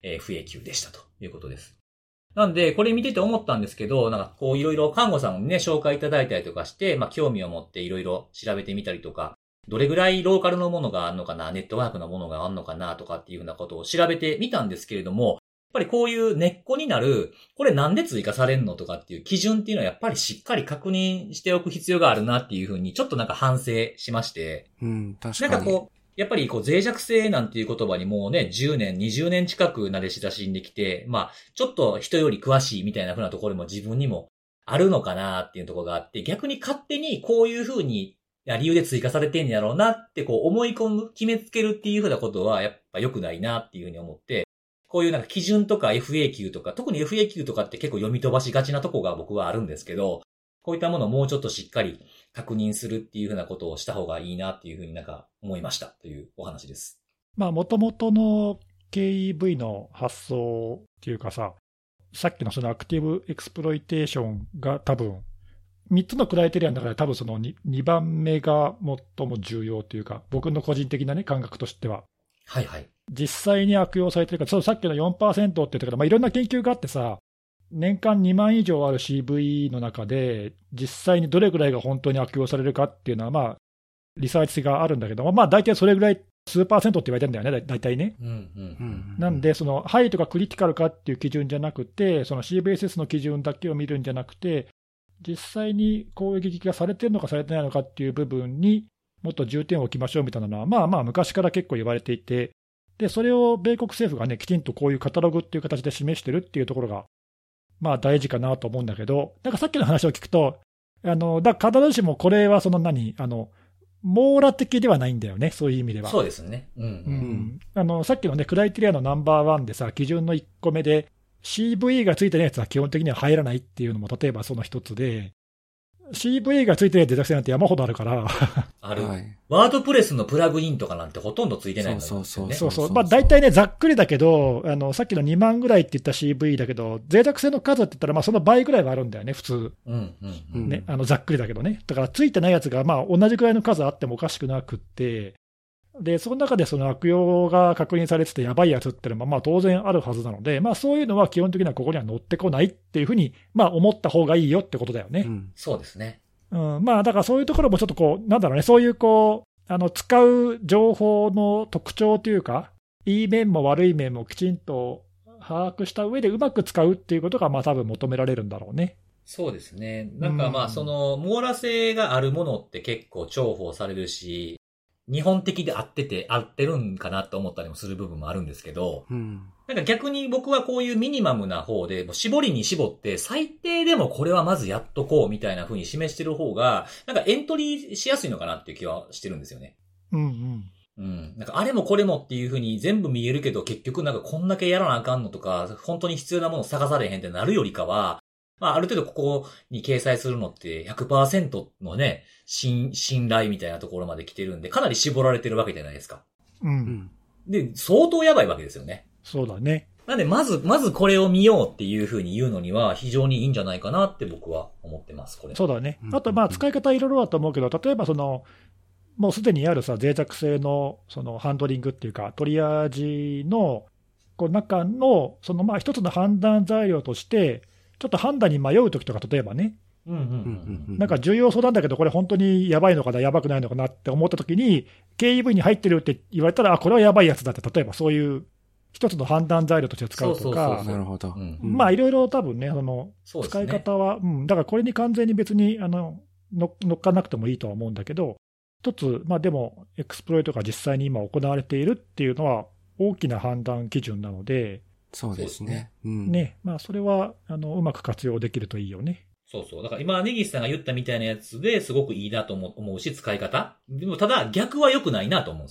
Speaker 1: FAQ でしたということです。なんで、これ見てて思ったんですけど、なんかこういろいろ看護さんにね、紹介いただいたりとかして、まあ、興味を持っていろいろ調べてみたりとか、どれぐらいローカルのものがあるのかな、ネットワークのものがあるのかなとかっていうふうなことを調べてみたんですけれども、やっぱりこういう根っこになる、これなんで追加されるのとかっていう基準っていうのはやっぱりしっかり確認しておく必要があるなっていうふうにちょっとなんか反省しまして。
Speaker 3: うん、確かに。
Speaker 1: なんかこう、やっぱりこう脆弱性なんていう言葉にもうね、10年、20年近く慣れ親しんできて、まあ、ちょっと人より詳しいみたいなふうなところも自分にもあるのかなっていうところがあって、逆に勝手にこういうふうに理由で追加されてんやろうなってこう思い込む、決めつけるっていうふうなことはやっぱ良くないなっていうふうに思って、こういうなんか基準とか FAQ とか、特に FAQ とかって結構読み飛ばしがちなとこが僕はあるんですけど、こういったものをもうちょっとしっかり確認するっていうふうなことをした方がいいなっていうふうになんか思いましたというお話です。
Speaker 2: まあ、元々の KEV の発想っていうかさ、さっきのそのアクティブエクスプロイテーションが多分、3つのクライテリアの中で多分その 2番目が最も重要というか、僕の個人的なね、感覚としては。
Speaker 1: はいはい。
Speaker 2: 実際に悪用されてるから、そうさっきの 4% って言ったから、まあ、いろんな研究があってさ、年間2万以上ある CV の中で、実際にどれぐらいが本当に悪用されるかっていうのは、まあ、リサーチ性があるんだけど、まあ、大体それぐらい、数%って言われてるんだよね、大体ね。なんで、そのハイとかクリティカルかっていう基準じゃなくて、その CVSS の基準だけを見るんじゃなくて、実際に攻撃がされてるのかされてないのかっていう部分にもっと重点を置きましょうみたいなのは、まあまあ昔から結構言われていて、で、それを米国政府がね、きちんとこういうカタログっていう形で示してるっていうところが、まあ大事かなと思うんだけど、なんかさっきの話を聞くと、だから必ずしもこれはその網羅的ではないんだよね、そういう意味では。
Speaker 1: そうですね。
Speaker 2: さっきのね、クライテリアのナンバーワンでさ、基準の1個目で、CVE がついてないやつは基本的には入らないっていうのも、例えばその一つで、CVE がついてない脆弱性なんて山ほどあるから。
Speaker 1: ある。はい、ワードプレスのプラグインとかなんてほとんどついてないんですよね。
Speaker 2: そうそう。まあ大体ね、ざっくりだけど、さっきの2万ぐらいって言った CVE だけど、脆弱性の数って言ったら、まあその倍ぐらいはあるんだよね、普通。ね、ざっくりだけどね。だからついてないやつが、まあ同じくらいの数あってもおかしくなくって、で、その中でその悪用が確認されててやばいやつっていうのは、まあ当然あるはずなので、まあそういうのは基本的にはここには乗ってこないっていうふうに、まあ思った方がいいよってことだよね。
Speaker 1: そうですね。
Speaker 2: まあだからそういうところもちょっとこう、なんだろうね、そういうこう、使う情報の特徴というか、いい面も悪い面もきちんと把握した上でうまく使うっていうことが、まあ多分求められるんだろうね。
Speaker 1: そうですね。なんかまあその、網羅性があるものって結構重宝されるし、日本的で合ってるんかなと思ったりもする部分もあるんですけど、なんか逆に僕はこういうミニマムな方で、絞りに絞って最低でもこれはまずやっとこうみたいな風に示してる方が、なんかエントリーしやすいのかなっていう気はしてるんですよね。なんかあれもこれもっていう風に全部見えるけど結局なんかこんだけやらなあかんのとか、本当に必要なもの探されへんってなるよりかは、まあある程度ここに掲載するのって 100% のね、信頼みたいなところまで来てるんで、かなり絞られてるわけじゃないですか。で、相当やばいわけですよね。
Speaker 2: そうだね。
Speaker 1: なんで、まずこれを見ようっていう風に言うのには非常にいいんじゃないかなって僕は思ってます、これ。
Speaker 2: そうだね。あと、まあ、使い方いろいろだと思うけど、例えばもうすでにあるさ、脆弱性のハンドリングっていうか、トリアージの中の、まあ、一つの判断材料として、ちょっと判断に迷うときとか、例えばね、なんか重要そうなんだけど、これ本当にやばいのかな、やばくないのかなって思ったときに、KEV に入ってるって言われたら、これはやばいやつだって、例えばそういう一つの判断材料として使うとか、
Speaker 3: なるほど。
Speaker 2: まあいろいろ多分ね、使い方は、だからこれに完全に別に乗っかなくてもいいとは思うんだけど、一つ、まあでも、エクスプロイトが実際に今行われているっていうのは、大きな判断基準なので、
Speaker 3: そうですね。
Speaker 2: まあそれはうまく活用できるといいよね。
Speaker 1: そうそう。だから今、根岸さんが言ったみたいなやつですごくいいなと思うし、使い方。でも、ただ、逆は良くないなと思うんですよね。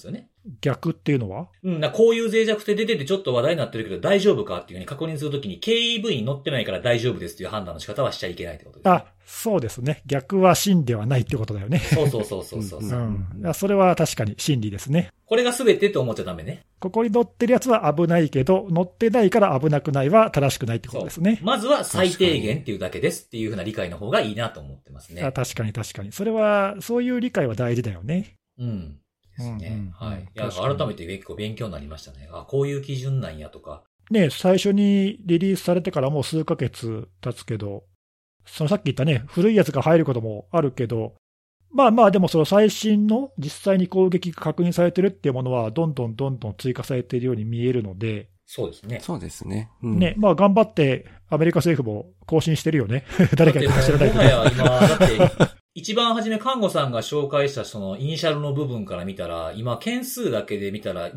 Speaker 2: 逆っていうのは？
Speaker 1: こういう脆弱性出ててちょっと話題になってるけど大丈夫かっていうふうに確認するときに KEV に載ってないから大丈夫ですっていう判断の仕方はしちゃいけないってことです、ね。
Speaker 2: あ、そうですね。逆は真ではないってことだよね。
Speaker 1: そう。
Speaker 2: それは確かに真理ですね。
Speaker 1: これが全てと思っちゃダメね。
Speaker 2: ここに載ってるやつは危ないけど、載ってないから危なくないは正しくないってことですね。
Speaker 1: まずは最低限っていうだけですっていうふうな理解の方がいいなと思ってますね。
Speaker 2: 確かに。それは、そういう理解は大事だよね。
Speaker 1: ですね。はい。いや、改めて結構勉強になりましたね。こういう基準なんやとか。
Speaker 2: ね、最初にリリースされてからもう数ヶ月経つけど、そのさっき言ったね、古いやつが入ることもあるけど、でもその最新の実際に攻撃が確認されてるっていうものはどんどん追加されているように見えるので、
Speaker 3: そうですね。
Speaker 2: ね、頑張ってアメリカ政府も更新してるよね。誰か言ったか知らないけど。
Speaker 1: 今、だって一番初め看護さんが紹介したそのイニシャルの部分から見たら、今件数だけで見たら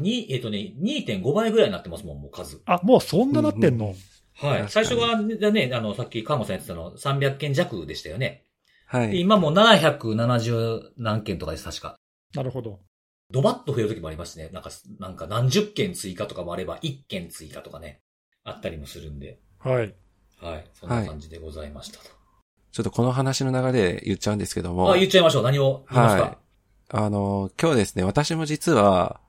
Speaker 1: 2.5 倍ぐらいになってますもん、もう数。
Speaker 2: もうそんななってんの？
Speaker 1: はい。最初がね、さっき看護さん言ってたの300件弱でしたよね。
Speaker 3: はい。
Speaker 1: で今もう770何件とかです、確か。
Speaker 2: なるほど。
Speaker 1: ドバッと増える時もありますね。なんか何十件追加とかもあれば1件追加とかね、あったりもするんで。
Speaker 2: はい。
Speaker 1: はい。そんな感じでございましたと。
Speaker 3: ちょっとこの話の流れで言っちゃうんですけども。
Speaker 1: 言っちゃいましょう。何を言いますか？はい。
Speaker 3: 今日ですね、私も実は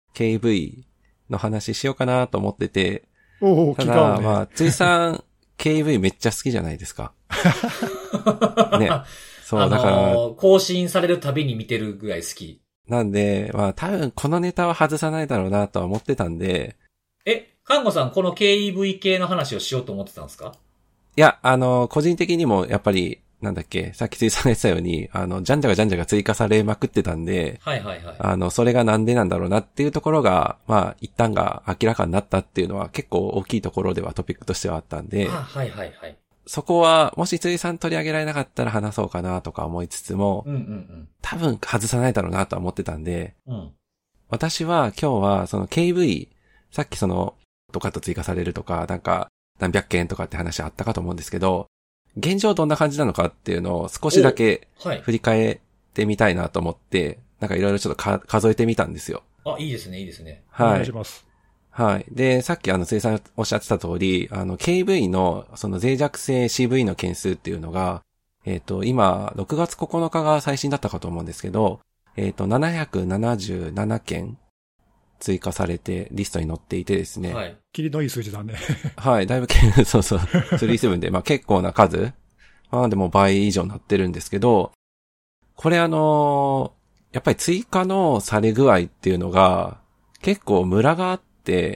Speaker 3: KV の話しようかなと思ってて。ただ、ついさん KV めっちゃ好きじゃないですか。ね。そう、だから。
Speaker 1: 更新されるたびに見てるぐらい好き。
Speaker 3: なんで、多分このネタは外さないだろうなとは思ってたんで。
Speaker 1: 看護さんこの KEV 系の話をしようと思ってたんですか？
Speaker 3: いや、個人的にもやっぱり、さっきついさんが言ってたように、じゃんじゃが追加されまくってたんで、それがなんでなんだろうなっていうところが、一旦が明らかになったっていうのは結構大きいところではトピックとしてはあったんで、そこは、もしついさん取り上げられなかったら話そうかなとか思いつつも、多分外さないだろうなとは思ってたんで、私は今日はその KV、さっきドカッと追加されるとか、何百件とかって話あったかと思うんですけど、現状どんな感じなのかっていうのを少しだけ振り返ってみたいなと思って、いろいろちょっと数えてみたんですよ。
Speaker 1: いいですね、いいですね。
Speaker 2: はい。お願いします。
Speaker 3: はい。で、さっきついさんおっしゃってた通り、KV のその脆弱性 CV の件数っていうのが、今、6月9日が最新だったかと思うんですけど、777件追加されてリストに載っていてですね。
Speaker 2: はい。切りのいい数字だね。
Speaker 3: はい。だいぶ、そうそう。37で、結構な数。でも倍以上になってるんですけど、これやっぱり追加のされ具合っていうのが、結構ムラがあって、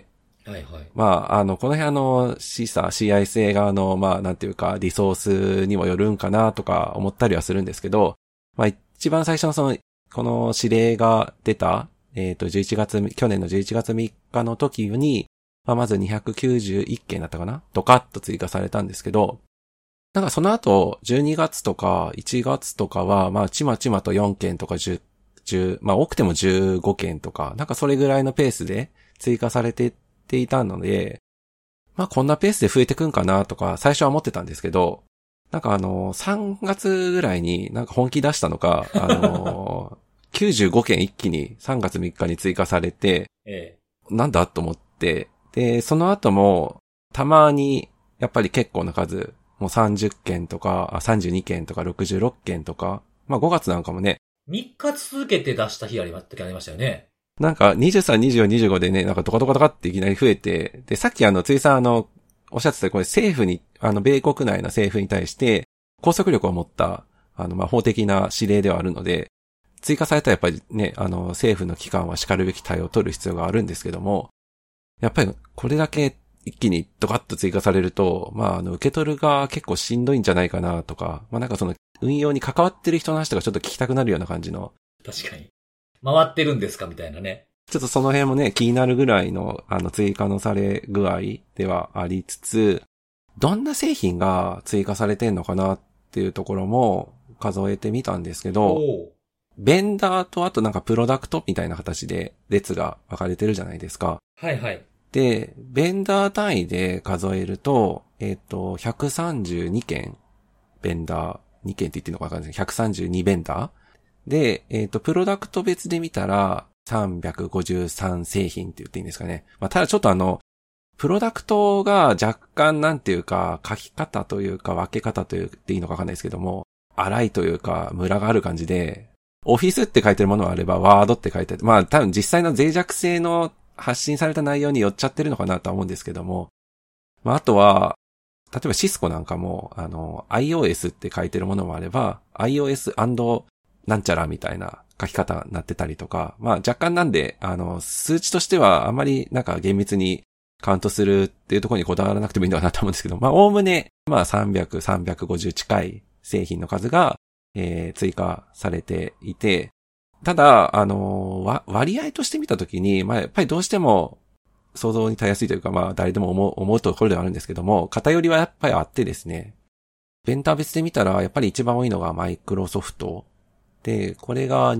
Speaker 3: この辺CISA 側の、なんていうか、リソースにもよるんかなとか思ったりはするんですけど、一番最初のこの指令が出た、去年の11月3日の時に、まず291件だったかなドカッと追加されたんですけど、その後、12月とか1月とかは、ちまちまと4件とか10、多くても15件とか、それぐらいのペースで追加されてっていたので、こんなペースで増えてくんかなとか、最初は思ってたんですけど、3月ぐらいに本気出したのか、95件一気に3月3日に追加されて、なんだと思って、で、その後も、たまに、やっぱり結構な数、もう30件とか、32件とか66件とか、5月なんかもね。
Speaker 1: 3日続けて出した日ありましたよね。
Speaker 3: 23、24、25でね、ドカドカっていきなり増えて、で、さっきついさんおっしゃってたこれ政府に、米国内の政府に対して、拘束力を持った、法的な指令ではあるので、追加されたらやっぱりね、政府の機関は叱るべき対応を取る必要があるんですけども、やっぱりこれだけ一気にドカッと追加されると、受け取るが結構しんどいんじゃないかなとか、運用に関わってる人の話とかちょっと聞きたくなるような感じの。
Speaker 1: 確かに。回ってるんですかみたいなね。
Speaker 3: ちょっとその辺もね、気になるぐらいの、追加のされ具合ではありつつ、どんな製品が追加されてんのかなっていうところも数えてみたんですけど、ベンダーとあとプロダクトみたいな形で列が分かれてるじゃないですか。
Speaker 1: はいはい。
Speaker 3: で、ベンダー単位で数えると、132件、ベンダー、2件って言ってるのか分かんないですけど、132ベンダーで、プロダクト別で見たら、 353製品って言っていいんですかね。まあ、ただちょっとプロダクトが若干なんていうか、書き方というか分け方と言っていいのかわかんないですけども、荒いというか、ムラがある感じで、オフィスって書いてるものがあれば、ワードって書いてある。まあ多分実際の脆弱性の発信された内容に寄っちゃってるのかなとは思うんですけども、まああとは、例えばシスコなんかも、iOS って書いてるものもあれば、iOS& なんちゃらみたいな書き方になってたりとか、まあ若干なんで、数値としてはあまりなんか厳密にカウントするっていうところにこだわらなくてもいいのかなと思うんですけど、まあおおむね、まあ300、350近い製品の数が、追加されていて、ただ、割合として見たときに、まあやっぱりどうしても想像にたやすいというか、まあ誰でも思うところではあるんですけども、偏りはやっぱりあってですね、ベンダー別で見たらやっぱり一番多いのがマイクロソフトで、これが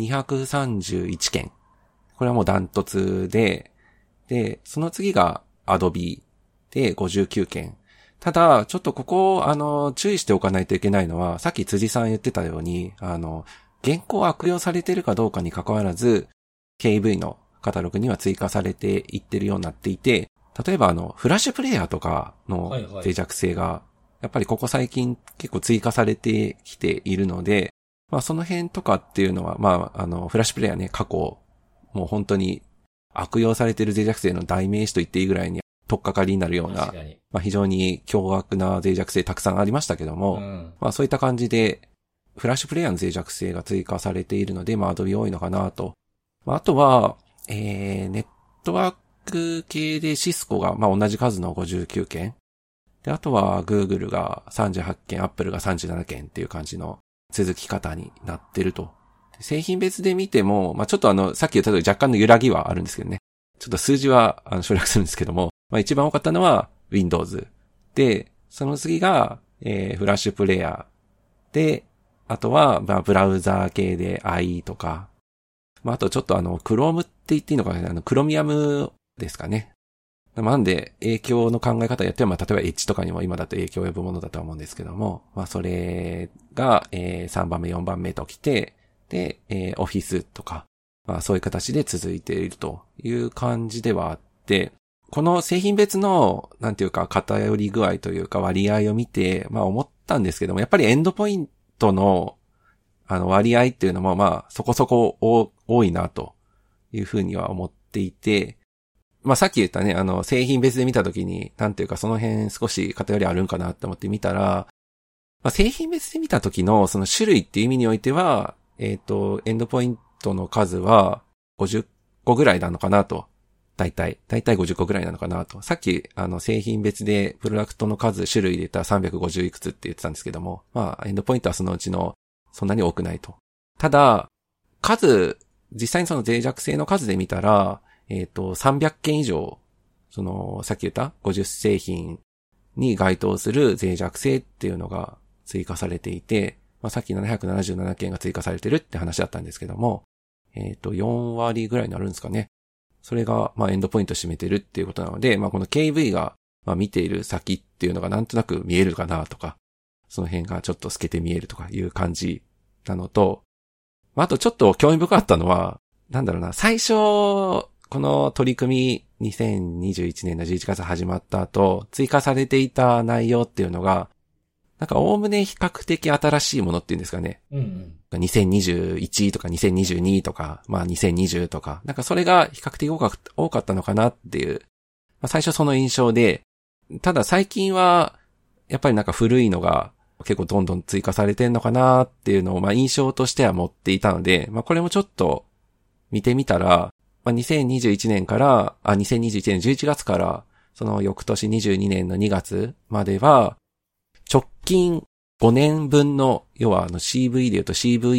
Speaker 3: 231件。これはもうダントツで、その次がアドビで59件。ただ、ちょっとここ、注意しておかないといけないのは、さっき辻さん言ってたように、原稿悪用されてるかどうかに関わらず、KV のカタログには追加されていってるようになっていて、例えばフラッシュプレイヤーとかの脆弱性が、やっぱりここ最近結構追加されてきているので、まあその辺とかっていうのは、まあフラッシュプレイヤーね、過去、もう本当に悪用されている脆弱性の代名詞と言っていいぐらいに取っかかりになるような、まあ非常に凶悪な脆弱性たくさんありましたけども、まあそういった感じで、フラッシュプレイヤーの脆弱性が追加されているので、まあ Adobe 多いのかなと。まああとは、ネットワーク系でシスコが、まあ同じ数の59件。で、あとは Google が38件、Apple が37件っていう感じの続き方になってると。製品別で見ても、まあちょっとさっき言った通り若干の揺らぎはあるんですけどね。ちょっと数字は省略するんですけども、まあ一番多かったのは Windows。で、その次が、フラッシュプレイヤー。で、あとは、まあブラウザー系で IE とか、まああとちょっとChrome って言っていいのかな、Chromium ですかね。なんで影響の考え方やっては、まあ例えば Edge とかにも今だと影響を及ぶものだとは思うんですけども、まあそれが、3番目、4番目と来て、で、Office とか、まあそういう形で続いているという感じではあって、この製品別の、なんていうか偏り具合というか割合を見て、まあ思ったんですけども、やっぱりエンドポイントの、割合っていうのもまあそこそこ多いなというふうには思っていて、まあさっき言ったね、製品別で見たときに、なんていうかその辺少し偏りあるんかなって思って見たら、まあ製品別で見たときのその種類っていう意味においては、エンドポイントの数は50個ぐらいなのかなと。大体50個ぐらいなのかなと。さっき、製品別でプロダクトの数、種類で言ったら350いくつって言ってたんですけども、まあ、エンドポイントはそのうちのそんなに多くないと。ただ、実際にその脆弱性の数で見たら、300件以上、さっき言った50製品に該当する脆弱性っていうのが追加されていて、まあ、さっき777件が追加されてるって話だったんですけども、4割ぐらいになるんですかね。それが、まあ、エンドポイント占めてるっていうことなので、まあ、この KV が、まあ、見ている先っていうのがなんとなく見えるかなとか、その辺がちょっと透けて見えるとかいう感じなのと、まあ、あとちょっと興味深かったのは、なんだろうな、最初、この取り組み2021年の11月始まった後、追加されていた内容っていうのが、なんか、おおむね比較的新しいものっていうんですかね。2021とか2022とか、まあ2020とか、なんかそれが比較的多かったのかなっていう、まあ、最初その印象で、ただ最近は、やっぱりなんか古いのが結構どんどん追加されてんのかなっていうのを、まあ印象としては持っていたので、まあこれもちょっと見てみたら、まあ2021年から、2021年11月から、その翌年22年の2月までは、直近5年分の、要はCV で言うと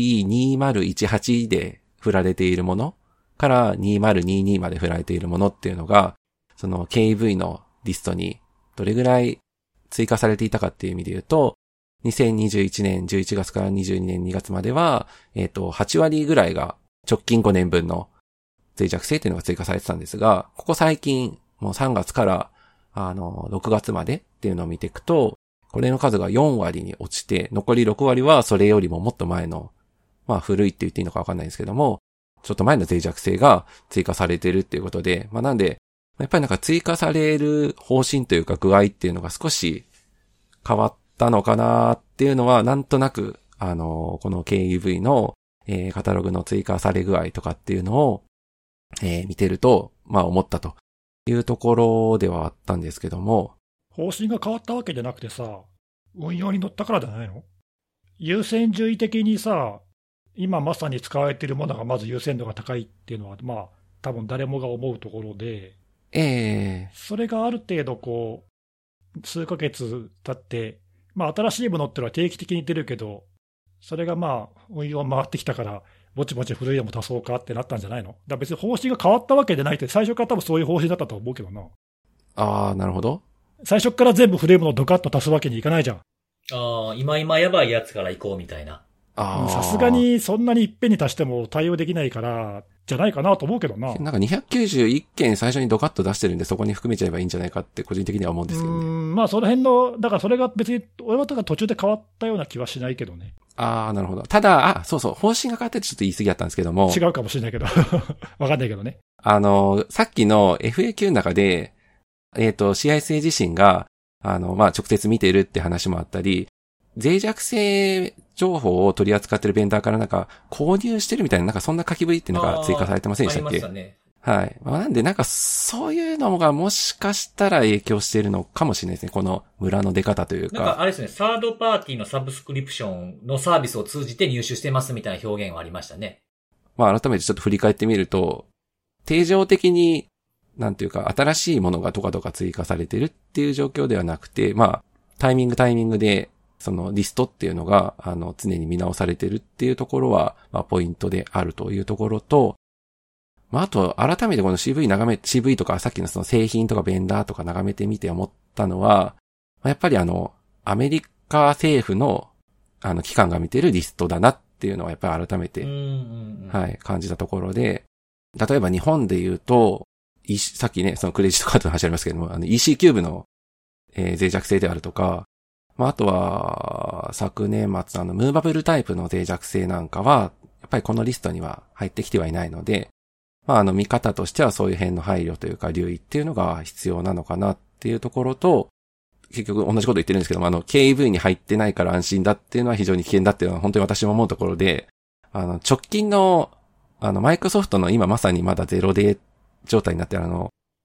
Speaker 3: CVE2018 で振られているものから2022まで振られているものっていうのが、その KV のリストにどれぐらい追加されていたかっていう意味で言うと、2021年11月から22年2月までは、8割ぐらいが直近5年分の脆弱性っていうのが追加されてたんですが、ここ最近、もう3月から6月までっていうのを見ていくと、これの数が4割に落ちて、残り6割はそれよりももっと前の、まあ古いって言っていいのかわかんないですけども、 ちょっと前の脆弱性が追加されてるっていうことで、まあなんで、やっぱりなんか追加される方針というか具合っていうのが少し変わったのかなっていうのは、なんとなく、この KEV の、カタログの追加され具合とかっていうのを、見てると、まあ思ったというところではあったんですけども。
Speaker 2: 方針が変わったわけじゃなくてさ、運用に乗ったからじゃないの？優先順位的にさ、今まさに使われているものがまず優先度が高いっていうのは、まあ、多分誰もが思うところで、それがある程度こう、数ヶ月経って、まあ新しいものってのは定期的に出るけど、それがまあ運用回ってきたから、ぼちぼち古いのも足そうかってなったんじゃないの？だから別に方針が変わったわけじゃないって、最初から多分そういう方針だったと思うけどな。
Speaker 3: ああ、なるほど。
Speaker 2: 最初から全部古いものをドカッと足すわけにいかないじゃん。
Speaker 1: ああ、今やばいやつから行こうみたいな。
Speaker 2: さすがにそんなにいっぺんに足しても対応できないから、じゃないかなと思うけどな。
Speaker 3: なんか291件最初にドカッと出してるんで、そこに含めちゃえばいいんじゃないかって個人的には思うんですけどね。
Speaker 2: まあその辺の、だからそれが別に、俺は途中で変わったような気はしないけどね。
Speaker 3: ああ、なるほど。ただ、そうそう、方針が変わってちょっと言い過ぎだったんですけども。
Speaker 2: 違うかもしれないけど。わかんないけどね。
Speaker 3: さっきの FAQ の中で、CISA 自身が、まあ、直接見てるって話もあったり、脆弱性情報を取り扱ってるベンダーからなんか購入してるみたいな、なんかそんな書きぶりっていうのが追加されてませんでしたっけ？ありましたね。はい。まあ、なんでなんかそういうのがもしかしたら影響しているのかもしれないですね。この村の出方というか。
Speaker 1: なんかあれですね、サードパーティーのサブスクリプションのサービスを通じて入手してますみたいな表現はありましたね。
Speaker 3: まあ改めてちょっと振り返ってみると、定常的になんていうか新しいものがとかとか追加されてるっていう状況ではなくて、まあタイミングでそのリストっていうのが、常に見直されてるっていうところは、まあ、ポイントであるというところと、まあ、あと、改めてこの CV とか、さっきのその製品とかベンダーとか眺めてみて思ったのは、やっぱりアメリカ政府の、機関が見てるリストだなっていうのは、やっぱり改めて、はい、感じたところで、例えば日本で言うと、さっきね、そのクレジットカードの話ありますけども、EC キューブの、脆弱性であるとか、まあ、あとは、昨年末ムーバブルタイプの脆弱性なんかは、やっぱりこのリストには入ってきてはいないので、まあ、見方としてはそういう辺の配慮というか留意っていうのが必要なのかなっていうところと、結局同じこと言ってるんですけども、KEV に入ってないから安心だっていうのは非常に危険だっていうのは本当に私も思うところで、直近の、マイクロソフトの今まさにまだゼロデー状態になっている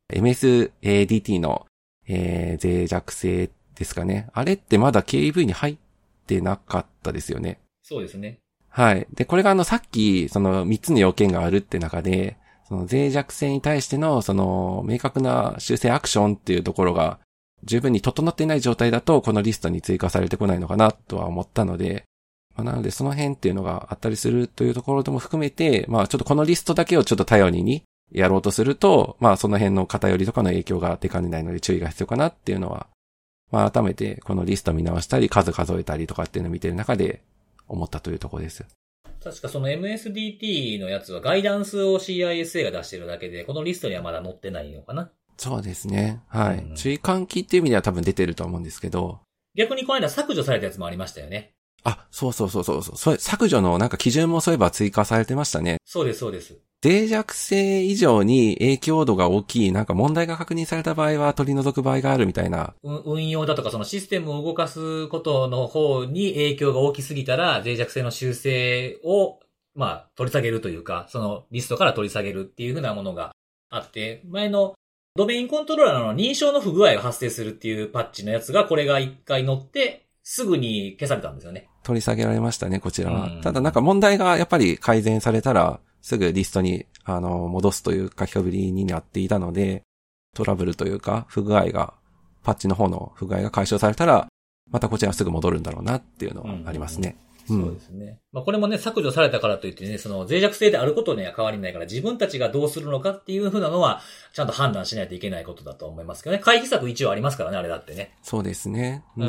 Speaker 3: MSADT の、脆弱性ですかね。あれってまだ KEV に入ってなかったですよね。
Speaker 1: そうですね。
Speaker 3: はい。で、これがさっき、その3つの要件があるって中で、その脆弱性に対しての、その明確な修正アクションっていうところが十分に整っていない状態だと、このリストに追加されてこないのかなとは思ったので、まあ、なのでその辺っていうのがあったりするというところでも含めて、まあちょっとこのリストだけをちょっと頼りにやろうとすると、まあその辺の偏りとかの影響が出かねないので注意が必要かなっていうのは、まあ改めてこのリスト見直したり数数えたりとかっていうのを見てる中で思ったというところです。
Speaker 1: 確かその MSDT のやつはガイダンスを CISA が出してるだけで、このリストにはまだ載ってないのかな？
Speaker 3: そうですね。はい。注意喚起っていう意味では多分出てると思うんですけど。
Speaker 1: 逆にこの間削除されたやつもありましたよね。
Speaker 3: あ、そう。それ削除のなんか基準もそういえば追加されてましたね。
Speaker 1: そうです。
Speaker 3: 脆弱性以上に影響度が大きい、なんか問題が確認された場合は取り除く場合があるみたいな。
Speaker 1: 運用だとかそのシステムを動かすことの方に影響が大きすぎたら、脆弱性の修正を、まあ、取り下げるというか、そのリストから取り下げるっていう風なものがあって、前のドメインコントローラーの認証の不具合が発生するっていうパッチのやつが、これが一回載って、すぐに消されたんですよね。
Speaker 3: 取り下げられましたね、こちらは。ただなんか問題がやっぱり改善されたら、すぐリストに、戻すという書きかぶりになっていたので、トラブルというか、不具合が、パッチの方の不具合が解消されたら、またこちらすぐ戻るんだろうなっていうのはありますね。
Speaker 1: そうですね。まあこれもね、削除されたからといってね、その脆弱性であることには変わりないから、自分たちがどうするのかっていう風なのは、ちゃんと判断しないといけないことだと思いますけどね。回避策一応ありますからね、あれだってね。
Speaker 3: そうですね。
Speaker 1: はい。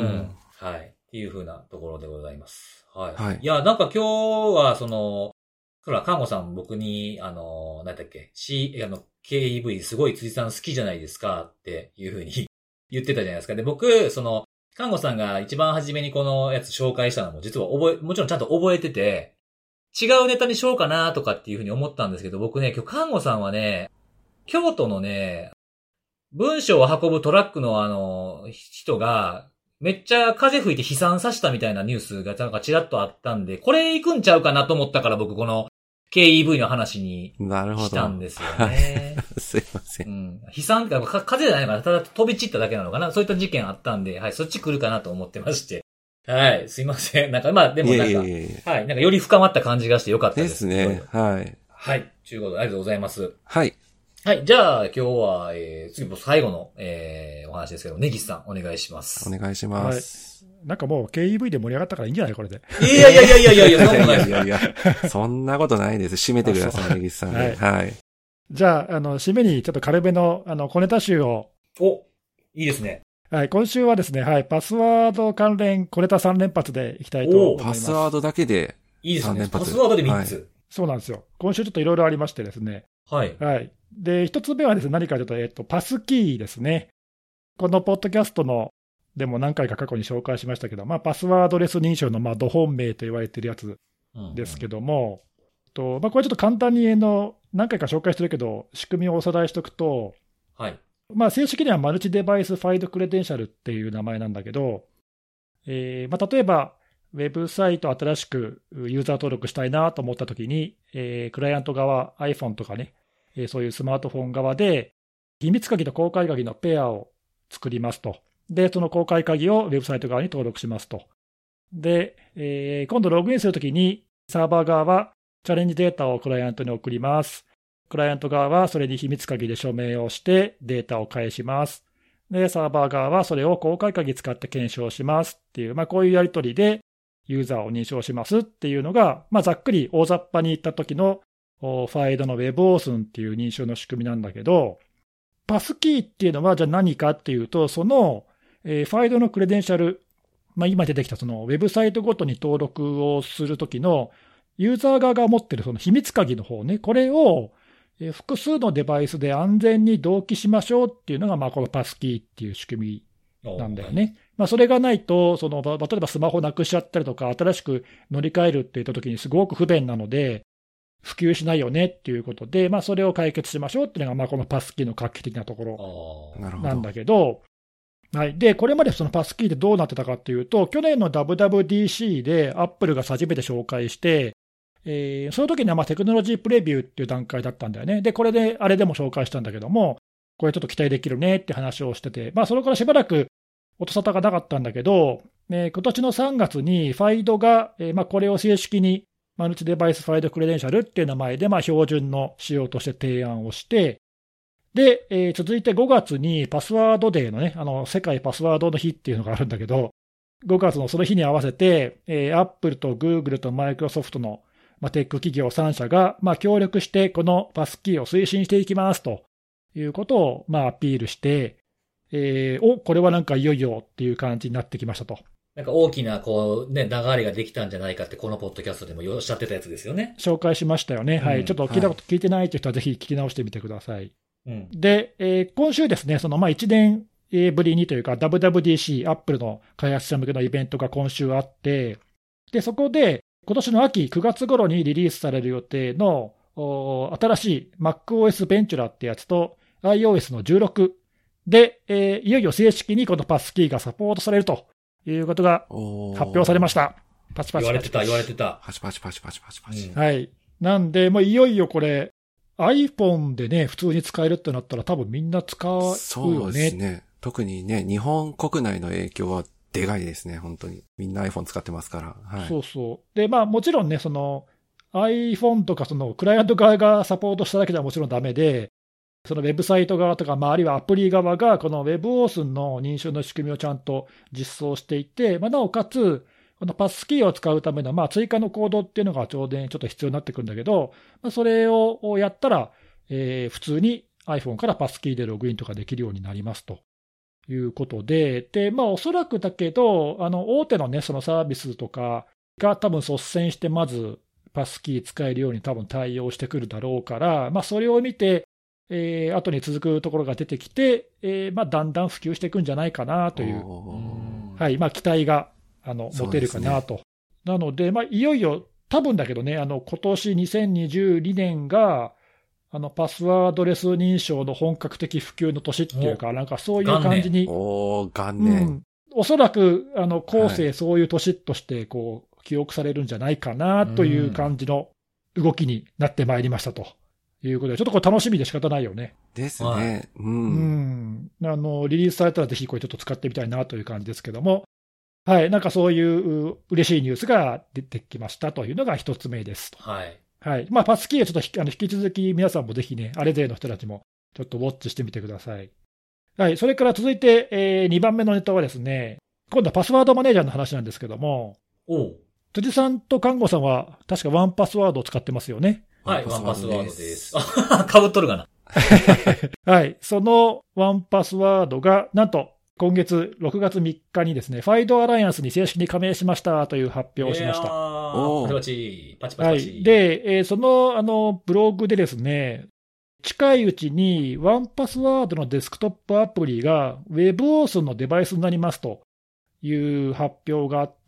Speaker 1: っていう風なところでございます。はい。いや、なんか今日は、ほら、看護さん僕に、何だっけ、KEV すごい辻さん好きじゃないですかっていう風に言ってたじゃないですか。で、僕、看護さんが一番初めにこのやつ紹介したのも実はもちろんちゃんと覚えてて、 違うネタにしようかなとかっていうふうに思ったんですけど、僕ね、今日看護さんはね、京都のね、文章を運ぶトラックの人が、めっちゃ風吹いて飛散させたみたいなニュースがなんかちらっとあったんで、これ行くんちゃうかなと思ったから僕この KEV の話にしたんですよね。
Speaker 3: すいません。
Speaker 1: うん。飛散って風じゃないのかな、ただ飛び散っただけなのかな、そういった事件あったんで、はい、そっち来るかなと思ってまして。はい、すいません。なんかまあ、でもなんか、はい、なんかより深まった感じがしてよかったです。
Speaker 3: ですね。はい。
Speaker 1: はい、ということでありがとうございます。
Speaker 3: はい。
Speaker 1: はい。じゃあ、今日は、次、最後の、お話ですけど、根岸さん、お願いします。
Speaker 3: お願いします。
Speaker 2: はい。なんかもう、KEV で盛り上がったからいいんじゃないこれで。
Speaker 1: いや、
Speaker 3: そんなことないです。締めてください、根岸さんで。はい。
Speaker 2: じゃあ、締めにちょっと軽めの、小ネタ集を。
Speaker 1: お、いいですね。
Speaker 2: はい。今週はですね、はい。パスワード関連小ネタ3連発でいきたいと思います。
Speaker 3: パスワードだけで
Speaker 1: いいですね。パスワードで3つ。はい、
Speaker 2: そうなんですよ。今週ちょっといろいろありましてですね。
Speaker 1: はい。
Speaker 2: はい。で、一つ目はですね、何かというと、パスキーですね。このポッドキャストのでも何回か過去に紹介しましたけど、パスワードレス認証の土本命と言われているやつですけども、これちょっと簡単に何回か紹介してるけど、仕組みをおさらいしておくと、
Speaker 1: はい。
Speaker 2: 正式にはマルチデバイスファイドクレデンシャルっていう名前なんだけど、例えば、ウェブサイト新しくユーザー登録したいなと思ったときに、クライアント側、iPhone とかね、そういうスマートフォン側で、秘密鍵と公開鍵のペアを作りますと。で、その公開鍵をウェブサイト側に登録しますと。で、今度ログインするときに、サーバー側はチャレンジデータをクライアントに送ります。クライアント側はそれに秘密鍵で署名をしてデータを返します。で、サーバー側はそれを公開鍵使って検証しますっていう、こういうやり取りでユーザーを認証しますっていうのが、ざっくり大雑把に言った時のファイドの WebAuthn っていう認証の仕組みなんだけど、パスキーっていうのはじゃあ何かっていうと、そのファイドのクレデンシャル、今出てきたそのウェブサイトごとに登録をするときのユーザー側が持ってるその秘密鍵の方ね、これを複数のデバイスで安全に同期しましょうっていうのが、このパスキーっていう仕組みなんだよね。それがないと、例えばスマホなくしちゃったりとか、新しく乗り換えるって言ったときにすごく不便なので、普及しないよねっていうことで、それを解決しましょうっていうのが、このパスキーの画期的なところなんだけど、はい。で、これまでそのパスキーでどうなってたかっていうと、去年の WWDC でアップルが初めて紹介して、その時にはテクノロジープレビューっていう段階だったんだよね。で、これで、あれでも紹介したんだけども、これちょっと期待できるねって話をしてて、それからしばらく音沙汰がなかったんだけど、今年の3月にファイドが、これを正式にマルチデバイスファイドクレデンシャルっていう名前で、標準の仕様として提案をして、で、続いて5月にパスワードデーのね、世界パスワードの日っていうのがあるんだけど、5月のその日に合わせて、Apple と Google と Microsoft のテック企業3社が、協力してこのパスキーを推進していきますということを、アピールして、これはなんかいよいよっていう感じになってきましたと。
Speaker 1: なんか大きな流れができたんじゃないかってこのポッドキャストでもおっしゃってたやつですよね。
Speaker 2: 紹介しましたよね。はい。ちょっと聞いたこと聞いてないという人はぜひ聞き直してみてください。で、今週ですね、1年ぶりにというか WWDC、Apple の開発者向けのイベントが今週あって、で、そこで、今年の秋9月頃にリリースされる予定の新しい MacOS Ventura ってやつと iOS の16で、いよいよ正式にこのパスキーがサポートされるということが発表されました。パチパチパチパチ。
Speaker 1: 言われてた。
Speaker 3: パチパチパチパチパチパチ。
Speaker 2: はい。なんで、いよいよこれ iPhone でね、普通に使えるってなったら多分みんな使うよね。
Speaker 3: そうですね。特にね、日本国内の影響はでかいですね、本当に。みんな iPhone 使ってますから。はい、
Speaker 2: そうそう。で、もちろんね、iPhone とかクライアント側がサポートしただけではもちろんダメで、そのウェブサイト側とか、あるいはアプリ側が、この WebAuthn の認証の仕組みをちゃんと実装していて、なおかつ、このパスキーを使うための、追加のコードっていうのがちょっと必要になってくるんだけど、それをやったら、普通に iPhone からパスキーでログインとかできるようになりますと。いうことで、おそらくだけど、大手のね、そのサービスとかが多分率先してまずパスキー使えるように多分対応してくるだろうから、それを見て、後に続くところが出てきて、だんだん普及していくんじゃないかなという、はい、期待が持てるかなと。なので、いよいよ多分だけどね、今年2022年が、パスワードレス認証の本格的普及の年っていうか、なんかそういう感じに。
Speaker 3: 元年。
Speaker 2: おそらく、後世そういう年として、記憶されるんじゃないかな、という感じの動きになってまいりましたということで、ちょっとこれ楽しみで仕方ないよね。
Speaker 3: ですね。
Speaker 2: リリースされたらぜひこれちょっと使ってみたいなという感じですけども、はい、なんかそういう嬉しいニュースが出てきましたというのが一つ目ですと。
Speaker 1: はい。
Speaker 2: はい。パスキーはちょっと引き続き皆さんもぜひね、あれ勢の人たちもちょっとウォッチしてみてください。はい。それから続いて、2番目のネタはですね、今度はパスワードマネージャーの話なんですけども、辻さんと看護さんは確かワンパスワードを使ってますよね。
Speaker 1: はい、ワンパスワードです。かぶっとるかな。
Speaker 2: はい。そのワンパスワードが、なんと、今月6月3日にですね、ファイドアライアンスに正式に加盟しましたという発表をしました。
Speaker 1: パチパチ、パチパチ。
Speaker 2: はい。で、その、ブログでですね、近いうちにワンパスワードのデスクトップアプリが WebAuthn のデバイスになりますという発表があって、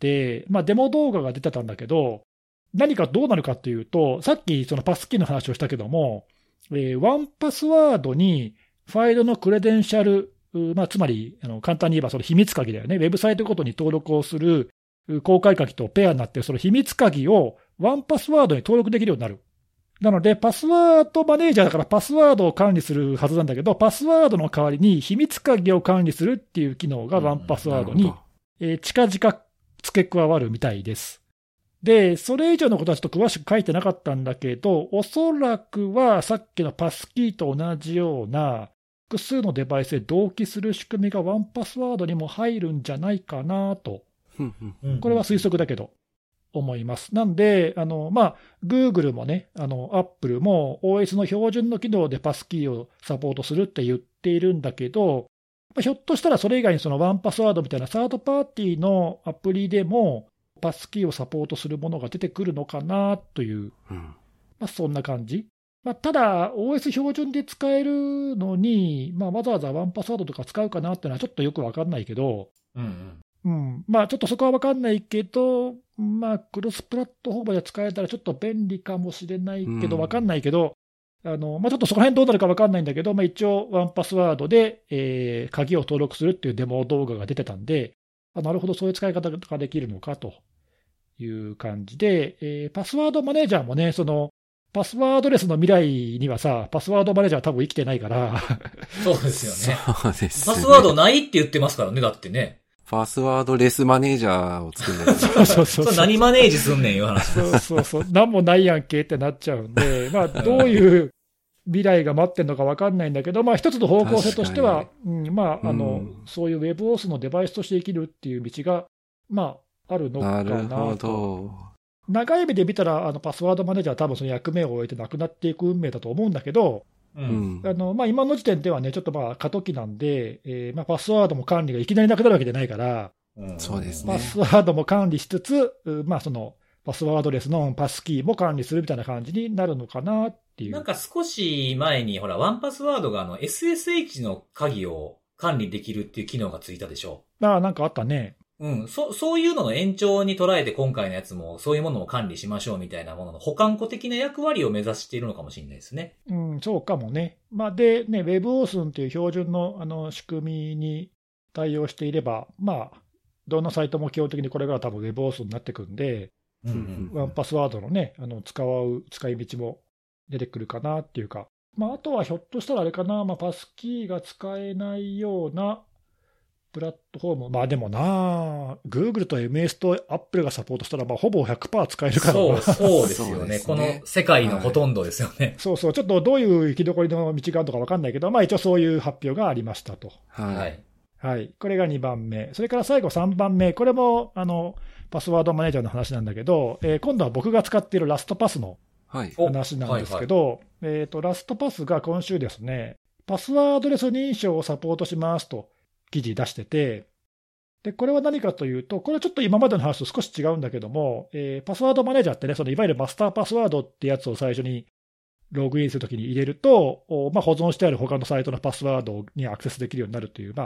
Speaker 2: デモ動画が出てたんだけど、何かどうなるかっていうと、さっきそのパスキーの話をしたけども、ワンパスワードにファイルのクレデンシャル、つまり、簡単に言えばその秘密鍵だよね。ウェブサイトごとに登録をする公開鍵とペアになって、その秘密鍵をワンパスワードに登録できるようになる。なので、パスワードマネージャーだからパスワードを管理するはずなんだけど、パスワードの代わりに秘密鍵を管理するっていう機能がワンパスワードに近々付け加わるみたいです。で、それ以上のことはちょっと詳しく書いてなかったんだけど、おそらくはさっきのパスキーと同じような、複数のデバイスで同期する仕組みがワンパスワードにも入るんじゃないかなと。これは推測だけど、思います。なんで、Google もね、Apple も OS の標準の機能でパスキーをサポートするって言っているんだけど、ひょっとしたらそれ以外にそのワンパスワードみたいなサードパーティーのアプリでもパスキーをサポートするものが出てくるのかなという、そんな感じ。ただ、OS 標準で使えるのに、わざわざワンパスワードとか使うかなっていうのはちょっとよくわかんないけど、ちょっとそこはわかんないけど、クロスプラットフォームで使えたらちょっと便利かもしれないけど、わかんないけど、ちょっとそこら辺どうなるかわかんないんだけど、一応ワンパスワードで、鍵を登録するっていうデモ動画が出てたんで、なるほど、そういう使い方ができるのかという感じで、パスワードマネージャーもね、パスワードレスの未来にはさ、パスワードマネージャーは多分生きてないから。
Speaker 1: そうですよね。
Speaker 3: そうですね。
Speaker 1: パスワードないって言ってますからね、だってね。
Speaker 3: パスワードレスマネージャーを作るんだ
Speaker 2: そう。
Speaker 1: 何マネージすんねん、いう話。
Speaker 2: そう。何もないやんけってなっちゃうんで、どういう未来が待ってるのか分かんないんだけど、一つの方向性としては、そういう WebAuthn のデバイスとして生きるっていう道が、あるのかなと。
Speaker 3: なるほど。
Speaker 2: 長い目で見たら、パスワードマネージャーは多分その役目を終えてなくなっていく運命だと思うんだけど、今の時点ではね、ちょっと過渡期なんで、パスワードも管理がいきなりなくなるわけじゃないから、
Speaker 3: そうですね。
Speaker 2: パスワードも管理しつつ、そのパスワードレスのパスキーも管理するみたいな感じになるのかなっていう。
Speaker 1: なんか少し前に、ほら、ワンパスワードがSSH の鍵を管理できるっていう機能がついたでしょ。
Speaker 2: なんかあったね。
Speaker 1: そういうのの延長に捉えて今回のやつもそういうものを管理しましょうみたいなものの保管庫的な役割を目指しているのかもしれないですね。
Speaker 2: そうかもね。でね、WebAuthn っていう標準の仕組みに対応していれば、どのサイトも基本的にこれから多分 WebAuthn になってくるんで、ワンパスワードのね、使い道も出てくるかなっていうか、あとはひょっとしたらあれかな、パスキーが使えないようなプラットフォーム、でもな、Google と MS と Apple がサポートしたら、ほぼ 100% 使えるから。
Speaker 1: そうですよね。この世界のほとんどですよね。
Speaker 2: そう、ちょっとどういう生き残りの道があるのか分かんないけど、一応そういう発表がありましたと。
Speaker 3: はい。
Speaker 2: これが2番目。それから最後3番目。これも、パスワードマネージャーの話なんだけど、今度は僕が使っているラストパスの話なんですけど、ラストパスが今週ですね、パスワードレス認証をサポートしますと。記事出してて、で、これは何かというと、これはちょっと今までの話と少し違うんだけども、パスワードマネージャーってね、いわゆるマスターパスワードってやつを最初にログインするときに入れると、保存してある他のサイトのパスワードにアクセスできるようになるという、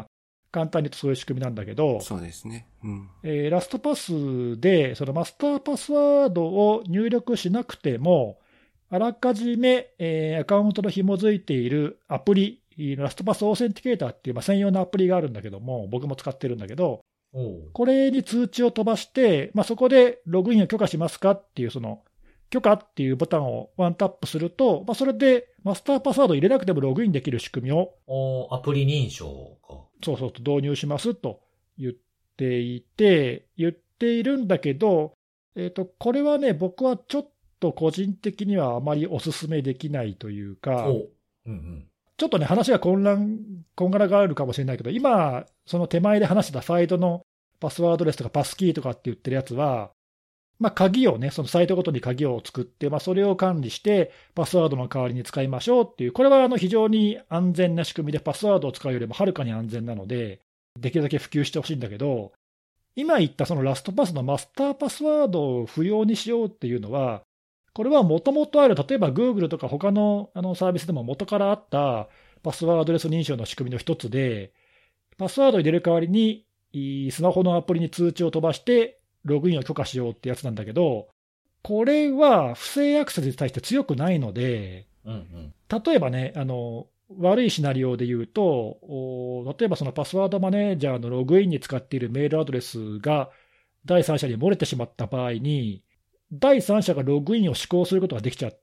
Speaker 2: 簡単に言うとそういう仕組みなんだけど、
Speaker 3: そうですね。うん。
Speaker 2: ラストパスで、そのマスターパスワードを入力しなくても、あらかじめ、アカウントと紐づいているアプリ、ラストパスオーセンティケーターっていう、専用のアプリがあるんだけども、僕も使ってるんだけど、これに通知を飛ばして、そこでログインを許可しますかっていう、その許可っていうボタンをワンタップすると、それでマスターパスワードを入れなくてもログインできる仕組みを、
Speaker 1: アプリ認証か。
Speaker 2: そうそう、導入しますと言っているんだけど、これはね、僕はちょっと個人的にはあまりお勧めできないというか、ちょっとね、話がこんがらがあるかもしれないけど、今、その手前で話したサイトのパスワードレスとかパスキーとかって言ってるやつは、鍵をね、そのサイトごとに鍵を作って、それを管理して、パスワードの代わりに使いましょうっていう、これは非常に安全な仕組みで、パスワードを使うよりもはるかに安全なので、できるだけ普及してほしいんだけど、今言ったそのラストパスのマスターパスワードを不要にしようっていうのは、これはもともとある、例えば Google とか他のサービスでも元からあったパスワードレス認証の仕組みの一つで、パスワードを入れる代わりに、スマホのアプリに通知を飛ばして、ログインを許可しようってやつなんだけど、これは不正アクセスに対して強くないので、例えばね、悪いシナリオで言うと、例えばそのパスワードマネージャーのログインに使っているメールアドレスが第三者に漏れてしまった場合に、第三者がログインを施行することができちゃって、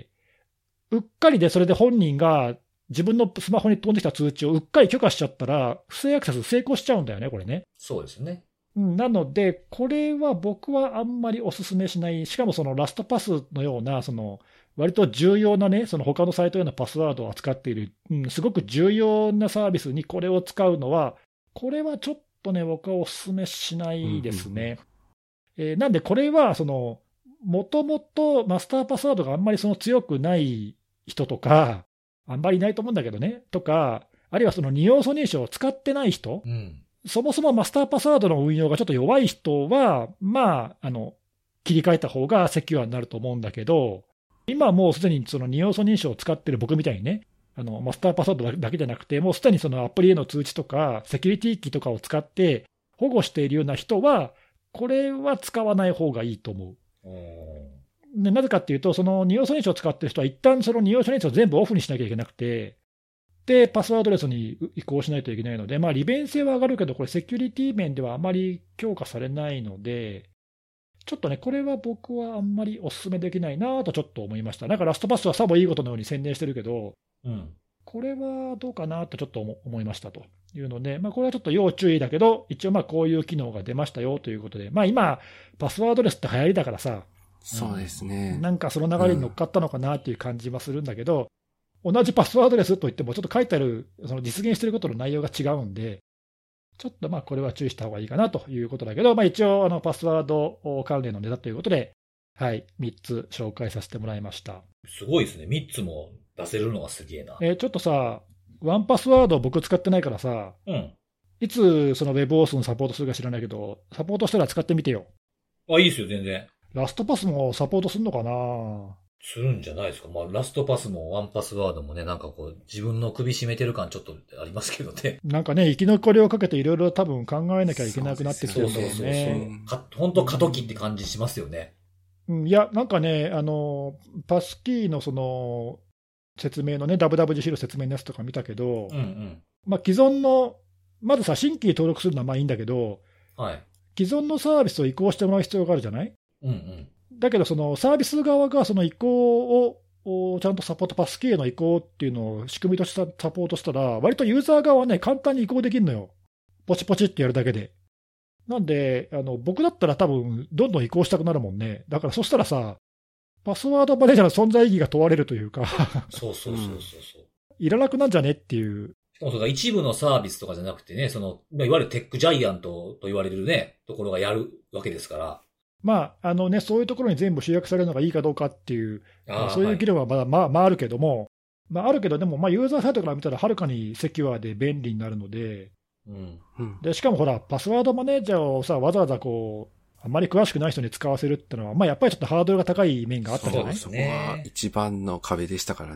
Speaker 2: うっかりでそれで本人が自分のスマホに飛んできた通知をうっかり許可しちゃったら、不正アクセス成功しちゃうんだよね、これね。
Speaker 1: そうですね。
Speaker 2: なので、これは僕はあんまりお勧めしない、しかもそのラストパスのような、割と重要なね、その他のサイトへのパスワードを扱っている、すごく重要なサービスにこれを使うのは、これはちょっとね、僕はお勧めしないですね。なんで、これはもともとマスターパスワードがあんまり強くない人とか、あんまりいないと思うんだけどね、とか、あるいは2要素認証を使ってない人、そもそもマスターパスワードの運用がちょっと弱い人は、切り替えた方がセキュアになると思うんだけど、今はもうすでに2要素認証を使ってる僕みたいにね、マスターパスワードだけじゃなくて、もうすでにアプリへの通知とか、セキュリティキーとかを使って保護しているような人は、これは使わない方がいいと思う。なぜかっていうと、2要素認証を使ってる人は、一旦2要素認証を全部オフにしなきゃいけなくて、で、パスワードレスに移行しないといけないので、利便性は上がるけど、これ、セキュリティ面ではあまり強化されないので、ちょっとね、これは僕はあんまりお勧めできないなとちょっと思いました。なんかラストパスはさもいいことのように宣伝してるけど、これはどうかなとちょっと思いましたというので、これはちょっと要注意だけど、一応こういう機能が出ましたよということで、今、パスワードレスって流行りだからさ、
Speaker 3: そうですね。
Speaker 2: なんかその流れに乗っかったのかなっていう感じはするんだけど、同じパスワードレスといっても、ちょっと書いてある、実現していることの内容が違うんで、ちょっとこれは注意した方がいいかなということだけど、一応パスワード関連のネタということで、はい、3つ紹介させてもらいました。
Speaker 1: すごいですね。3つも出せるのがすげえな。
Speaker 2: ちょっとさ、ワンパスワード僕使ってないからさ、いつウェブオースのサポートするか知らないけど、サポートしたら使ってみてよ。
Speaker 1: いいですよ、全然。
Speaker 2: ラストパスもサポートするのかな？
Speaker 1: するんじゃないですか。ラストパスもワンパスワードもね、なんか自分の首絞めてる感ちょっとありますけどね。
Speaker 2: なんかね、生き残りをかけていろいろ多分考えなきゃいけなくなってきてるんだろうね。
Speaker 1: 本当過渡期って感じしますよね。
Speaker 2: いや、なんかね、パスキーの説明のね、WWGC の説明のやつとか見たけど、既存の、まずさ、新規登録するのはいいんだけど、既存のサービスを移行してもらう必要があるじゃない？だけど、サービス側がその移行をちゃんとサポート、パスキーへの移行っていうのを仕組みとしてサポートしたら、割とユーザー側はね、簡単に移行できるのよ。ポチポチってやるだけで。なんで、僕だったら多分、どんどん移行したくなるもんね。だからそしたらさ、パスワードマネージャーの存在意義が問われるというか
Speaker 1: そう。
Speaker 2: いらなくなんじゃねっていう。
Speaker 1: しかも一部のサービスとかじゃなくてね、いわゆるテックジャイアントと言われるね、ところがやるわけですから。
Speaker 2: そういうところに全部集約されるのがいいかどうかっていう、そういう議論はまだあるけども、あるけど、でもユーザーサイトから見たらはるかにセキュアで便利になるので、でしかもほら、パスワードマネージャーをさ、わざわざあんまり詳しくない人に使わせるってのは、やっぱりちょっとハードルが高い面があったじゃない？
Speaker 3: そこは一番の壁でしたからね。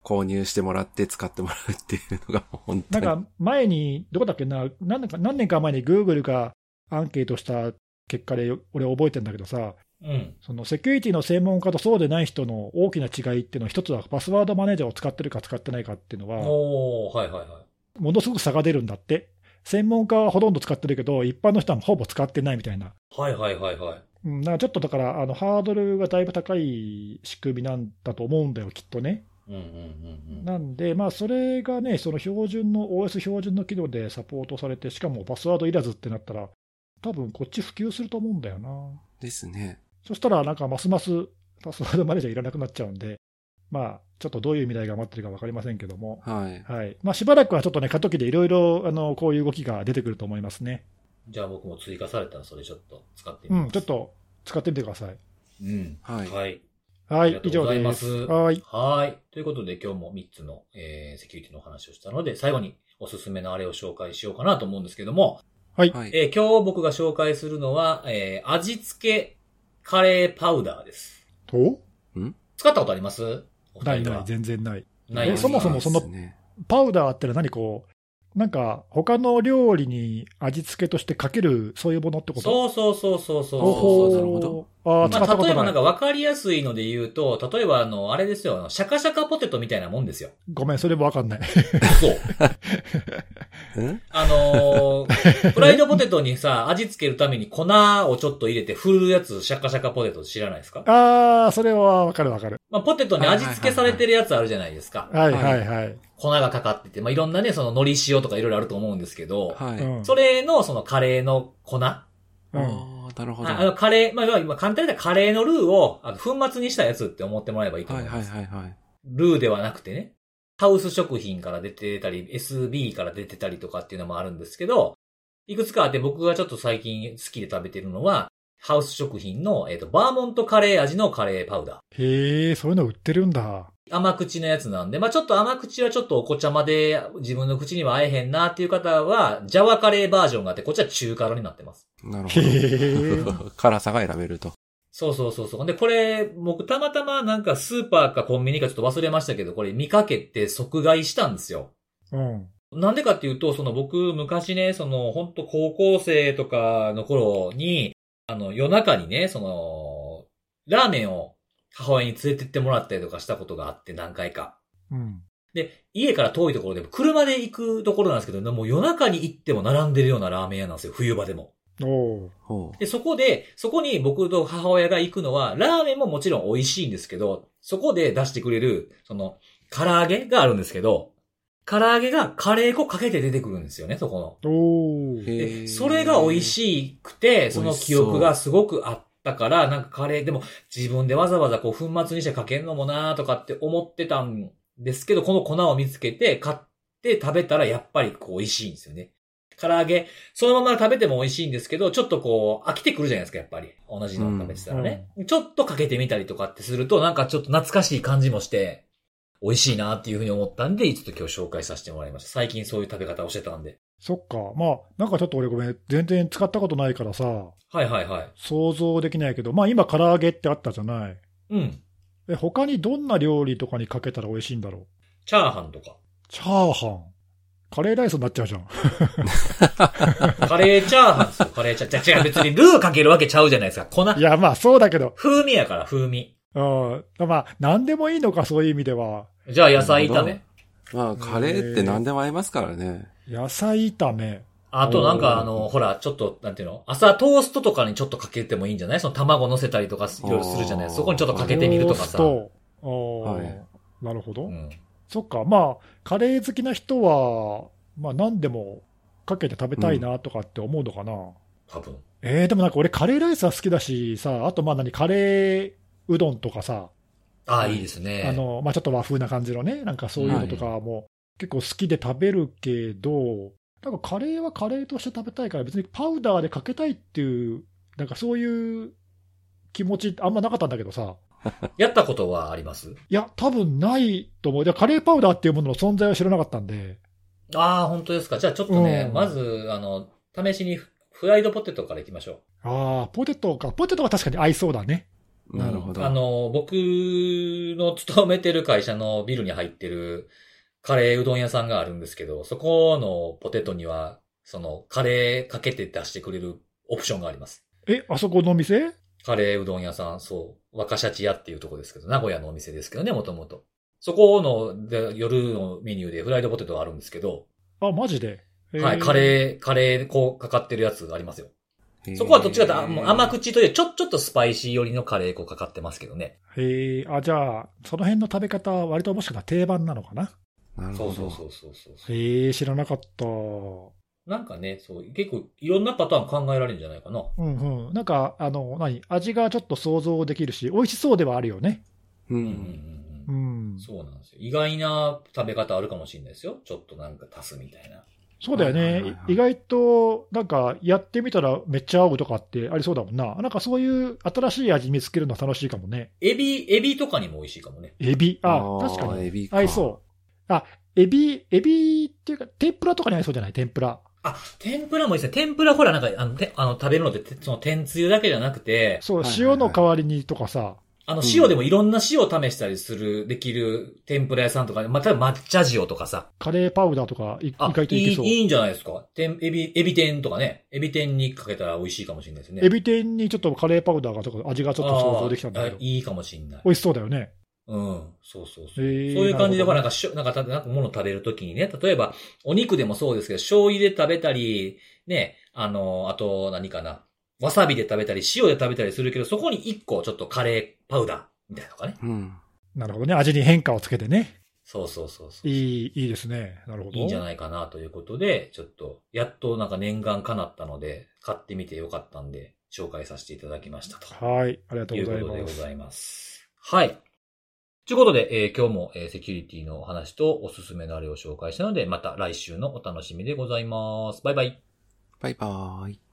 Speaker 3: 購入してもらって使ってもらうっていうのが本当に。
Speaker 2: なんか前に、どこだっけな、何年か前に Google がアンケートした結果で、俺覚えてるんだけどさ、そのセキュリティの専門家とそうでない人の大きな違いっていうのは、一つはパスワードマネージャーを使ってるか使ってないかっていうのは、ものすごく差が出るんだって。専門家はほとんど使ってるけど、一般の人はほぼ使ってないみたいな。なんかちょっとだから、ハードルがだいぶ高い仕組みなんだと思うんだよ、きっとね。なんで、まあ、それがね、その標準の、OS 標準の機能でサポートされて、しかもパスワードいらずってなったら、多分こっち普及すると思うんだよな。
Speaker 3: ですね。
Speaker 2: そしたら、なんかますますパスワードマネージャーいらなくなっちゃうんで、まあ、ちょっとどういう未来が待ってるか分かりませんけども、まあ、しばらくはちょっとね、過渡期でいろいろこういう動きが出てくると思いますね。
Speaker 1: じゃあ僕も追加されたらそれちょっと使ってみます。
Speaker 2: ちょっと使ってみてください。
Speaker 1: はい、以上です。
Speaker 2: はい。
Speaker 1: ということで今日も3つの、セキュリティの話をしたので、最後におすすめのあれを紹介しようかなと思うんですけども、今日僕が紹介するのは、味付けカレーパウダーです。使ったことあります？
Speaker 2: ない、全然ない。
Speaker 1: ない
Speaker 2: そもそもそのパウダーって何なんか他の料理に味付けとしてかけるそういうものってこと？
Speaker 1: そう。
Speaker 3: なるほど。
Speaker 1: 例えばなんか分かりやすいので言うと、例えばあれですよ、シャカシャカポテトみたいなもんですよ。
Speaker 2: ごめん、それも分かんない。
Speaker 1: そう。フライドポテトにさ、味付けるために粉をちょっと入れて振るやつ、シャカシャカポテト知らないですか？
Speaker 2: それは分かる。
Speaker 1: まあ、ポテトに味付けされてるやつあるじゃないですか。粉がかかってて、まあ、いろんなね、その海苔塩とかいろいろあると思うんですけど、それのそのカレーの粉。
Speaker 3: なるほど。
Speaker 1: カレー、まあ、今簡単に言ったらカレーのルーを粉末にしたやつって思ってもらえばいいと思います。ルーではなくてね、ハウス食品から出てたり、SB から出てたりとかっていうのもあるんですけど、いくつかあって僕がちょっと最近好きで食べてるのは、ハウス食品の、バーモントカレー味のカレーパウダ
Speaker 2: ー。へー、そういうの売ってるんだ。
Speaker 1: 甘口のやつなんで、まあちょっと甘口はちょっとお子ちゃまで自分の口には合えへんなっていう方は、ジャワカレーバージョンがあって、こっちは中辛になってます。
Speaker 3: なるほど。辛さが選べると。
Speaker 1: そう。で、これ、僕たまたまなんかスーパーかコンビニかちょっと忘れましたけど、これ見かけて即買いしたんですよ。なんでかっていうと、僕昔ね、ほんと高校生とかの頃に、夜中にね、ラーメンを母親に連れてってもらったりとかしたことがあって何回か。で、家から遠いところで車で行くところなんですけど、もう夜中に行っても並んでるようなラーメン屋なんですよ、冬場でも。で、そこに僕と母親が行くのは、ラーメンももちろん美味しいんですけど、そこで出してくれる、唐揚げがあるんですけど、唐揚げがカレー粉かけて出てくるんですよね、そこの。で、それが美味しくて、その記憶がすごくあったから、なんかカレーでも自分でわざわざ粉末にしてかけるのもなーとかって思ってたんですけど、この粉を見つけて買って食べたらやっぱり美味しいんですよね。唐揚げ、そのまま食べても美味しいんですけど、ちょっと飽きてくるじゃないですか、やっぱり。同じのを食べてたらね。ちょっとかけてみたりとかってすると、なんかちょっと懐かしい感じもして、美味しいなっていうふうに思ったんで、ちょっと今日紹介させてもらいました。最近そういう食べ方をしてたんで。
Speaker 2: そっか。まあ、なんかちょっと俺ごめん。全然使ったことないからさ。想像できないけど、まあ今唐揚げってあったじゃない。他にどんな料理とかにかけたら美味しいんだろう？
Speaker 1: チャーハンとか。
Speaker 2: チャーハン。カレーライスになっちゃうじゃん。
Speaker 1: カレーチャーハンですよ、カレーチャーハン。違う、別にルーかけるわけちゃうじゃないですか。粉。
Speaker 2: いや、まあそうだけど。
Speaker 1: 風味やから、風味。
Speaker 2: まあ、なんでもいいのか、そういう意味では。
Speaker 1: じゃあ野菜炒め。
Speaker 3: まあ、カレーって何でも合いますからね。
Speaker 2: 野菜炒め。
Speaker 1: あとなんかほら、ちょっと、なんていうの？朝トーストとかにちょっとかけてもいいんじゃない？卵乗せたりとかいろいろするじゃない？そこにちょっとかけてみるとかさ。なるほど。そっか、まあ、カレー好きな人は、まあ何でもかけて食べたいなとかって思うのかな。 多分。
Speaker 2: でもなんか俺カレーライスは好きだしさ、あとまあカレーうどんとかさ。
Speaker 1: いいですね。
Speaker 2: まあちょっと和風な感じのね、なんかそういうのとかも結構好きで食べるけど、なんかカレーはカレーとして食べたいから別にパウダーでかけたいっていう、なんかそういう気持ちあんまなかったんだけどさ。
Speaker 1: やったことはあります？
Speaker 2: いや、多分ないと思う。カレーパウダーっていうものの存在は知らなかったんで。
Speaker 1: 本当ですか。じゃあちょっとね、まず、試しにフライドポテトからいきましょ
Speaker 2: う。ポテトか。ポテトは確かに合いそうだね。
Speaker 3: なるほど。
Speaker 1: 僕の勤めてる会社のビルに入ってるカレーうどん屋さんがあるんですけど、そこのポテトには、カレーかけて出してくれるオプションがあります。
Speaker 2: あそこのお店？
Speaker 1: カレーうどん屋さん、そう。若シャチ屋っていうとこですけど、名古屋のお店ですけどね、もともと。そこの夜のメニューでフライドポテトがあるんですけど。
Speaker 2: あ、マジで？
Speaker 1: はい、カレー、こうかかってるやつがありますよ。そこはどっちかというと、甘口というちょっとスパイシー寄りのカレー粉かかってますけどね。
Speaker 2: じゃあ、その辺の食べ方は割ともしかしたら定番なのかな？
Speaker 3: なるほど。
Speaker 2: そう。知らなかった。
Speaker 1: なんかね、そう、結構いろんなパターン考えられるんじゃないかな。
Speaker 2: なんか、味がちょっと想像できるし、美味しそうではあるよね。
Speaker 1: そうなんですよ。意外な食べ方あるかもしれないですよ。ちょっとなんか足すみたいな。
Speaker 2: そうだよね。意外と、なんか、やってみたらめっちゃ合うとかってありそうだもんな。なんかそういう新しい味見つけるの楽しいかもね。
Speaker 1: エビとかにも美味しいかもね。
Speaker 2: 確かに。合いそう。エビっていうか、天ぷらとかに合いそうじゃない？天ぷら。
Speaker 1: 天ぷらもいいですね。天ぷらほら、なんか、食べるのって、天つゆだけじゃなくて。
Speaker 2: そう、塩の代わりにとかさ。
Speaker 1: 塩でもいろんな塩を試したりできる天ぷら屋さんとか、例えば抹茶塩とかさ。
Speaker 2: カレーパウダーとか、意外といけそう。
Speaker 1: いいんじゃないですか。エビ天とかね。エビ天にかけたら美味しいかもしれないですね。
Speaker 2: エビ天にちょっとカレーパウダーがとか、味がちょっと想像できたんだけど。
Speaker 1: いいかもしれない。
Speaker 2: 美味しそうだよね。
Speaker 1: そう。そういう感じで、なんか物食べるときにね、例えば、お肉でもそうですけど、醤油で食べたり、ね、あと、何かな。わさびで食べたり、塩で食べたりするけど、そこに一個ちょっとカレーパウダーみたいなのかね。
Speaker 2: なるほどね。味に変化をつけてね。
Speaker 1: そう。
Speaker 2: いいですね。なるほど。
Speaker 1: いいんじゃないかなということで、ちょっと、やっとなんか念願叶ったので、買ってみてよかったんで、紹介させていただきましたと。
Speaker 2: はい。ありがとうございます。
Speaker 1: いうことでございます。はい。ということで、今日も、セキュリティのお話とおすすめのあれを紹介したので、また来週のお楽しみでございます。バイバイ。
Speaker 3: バイバーイ。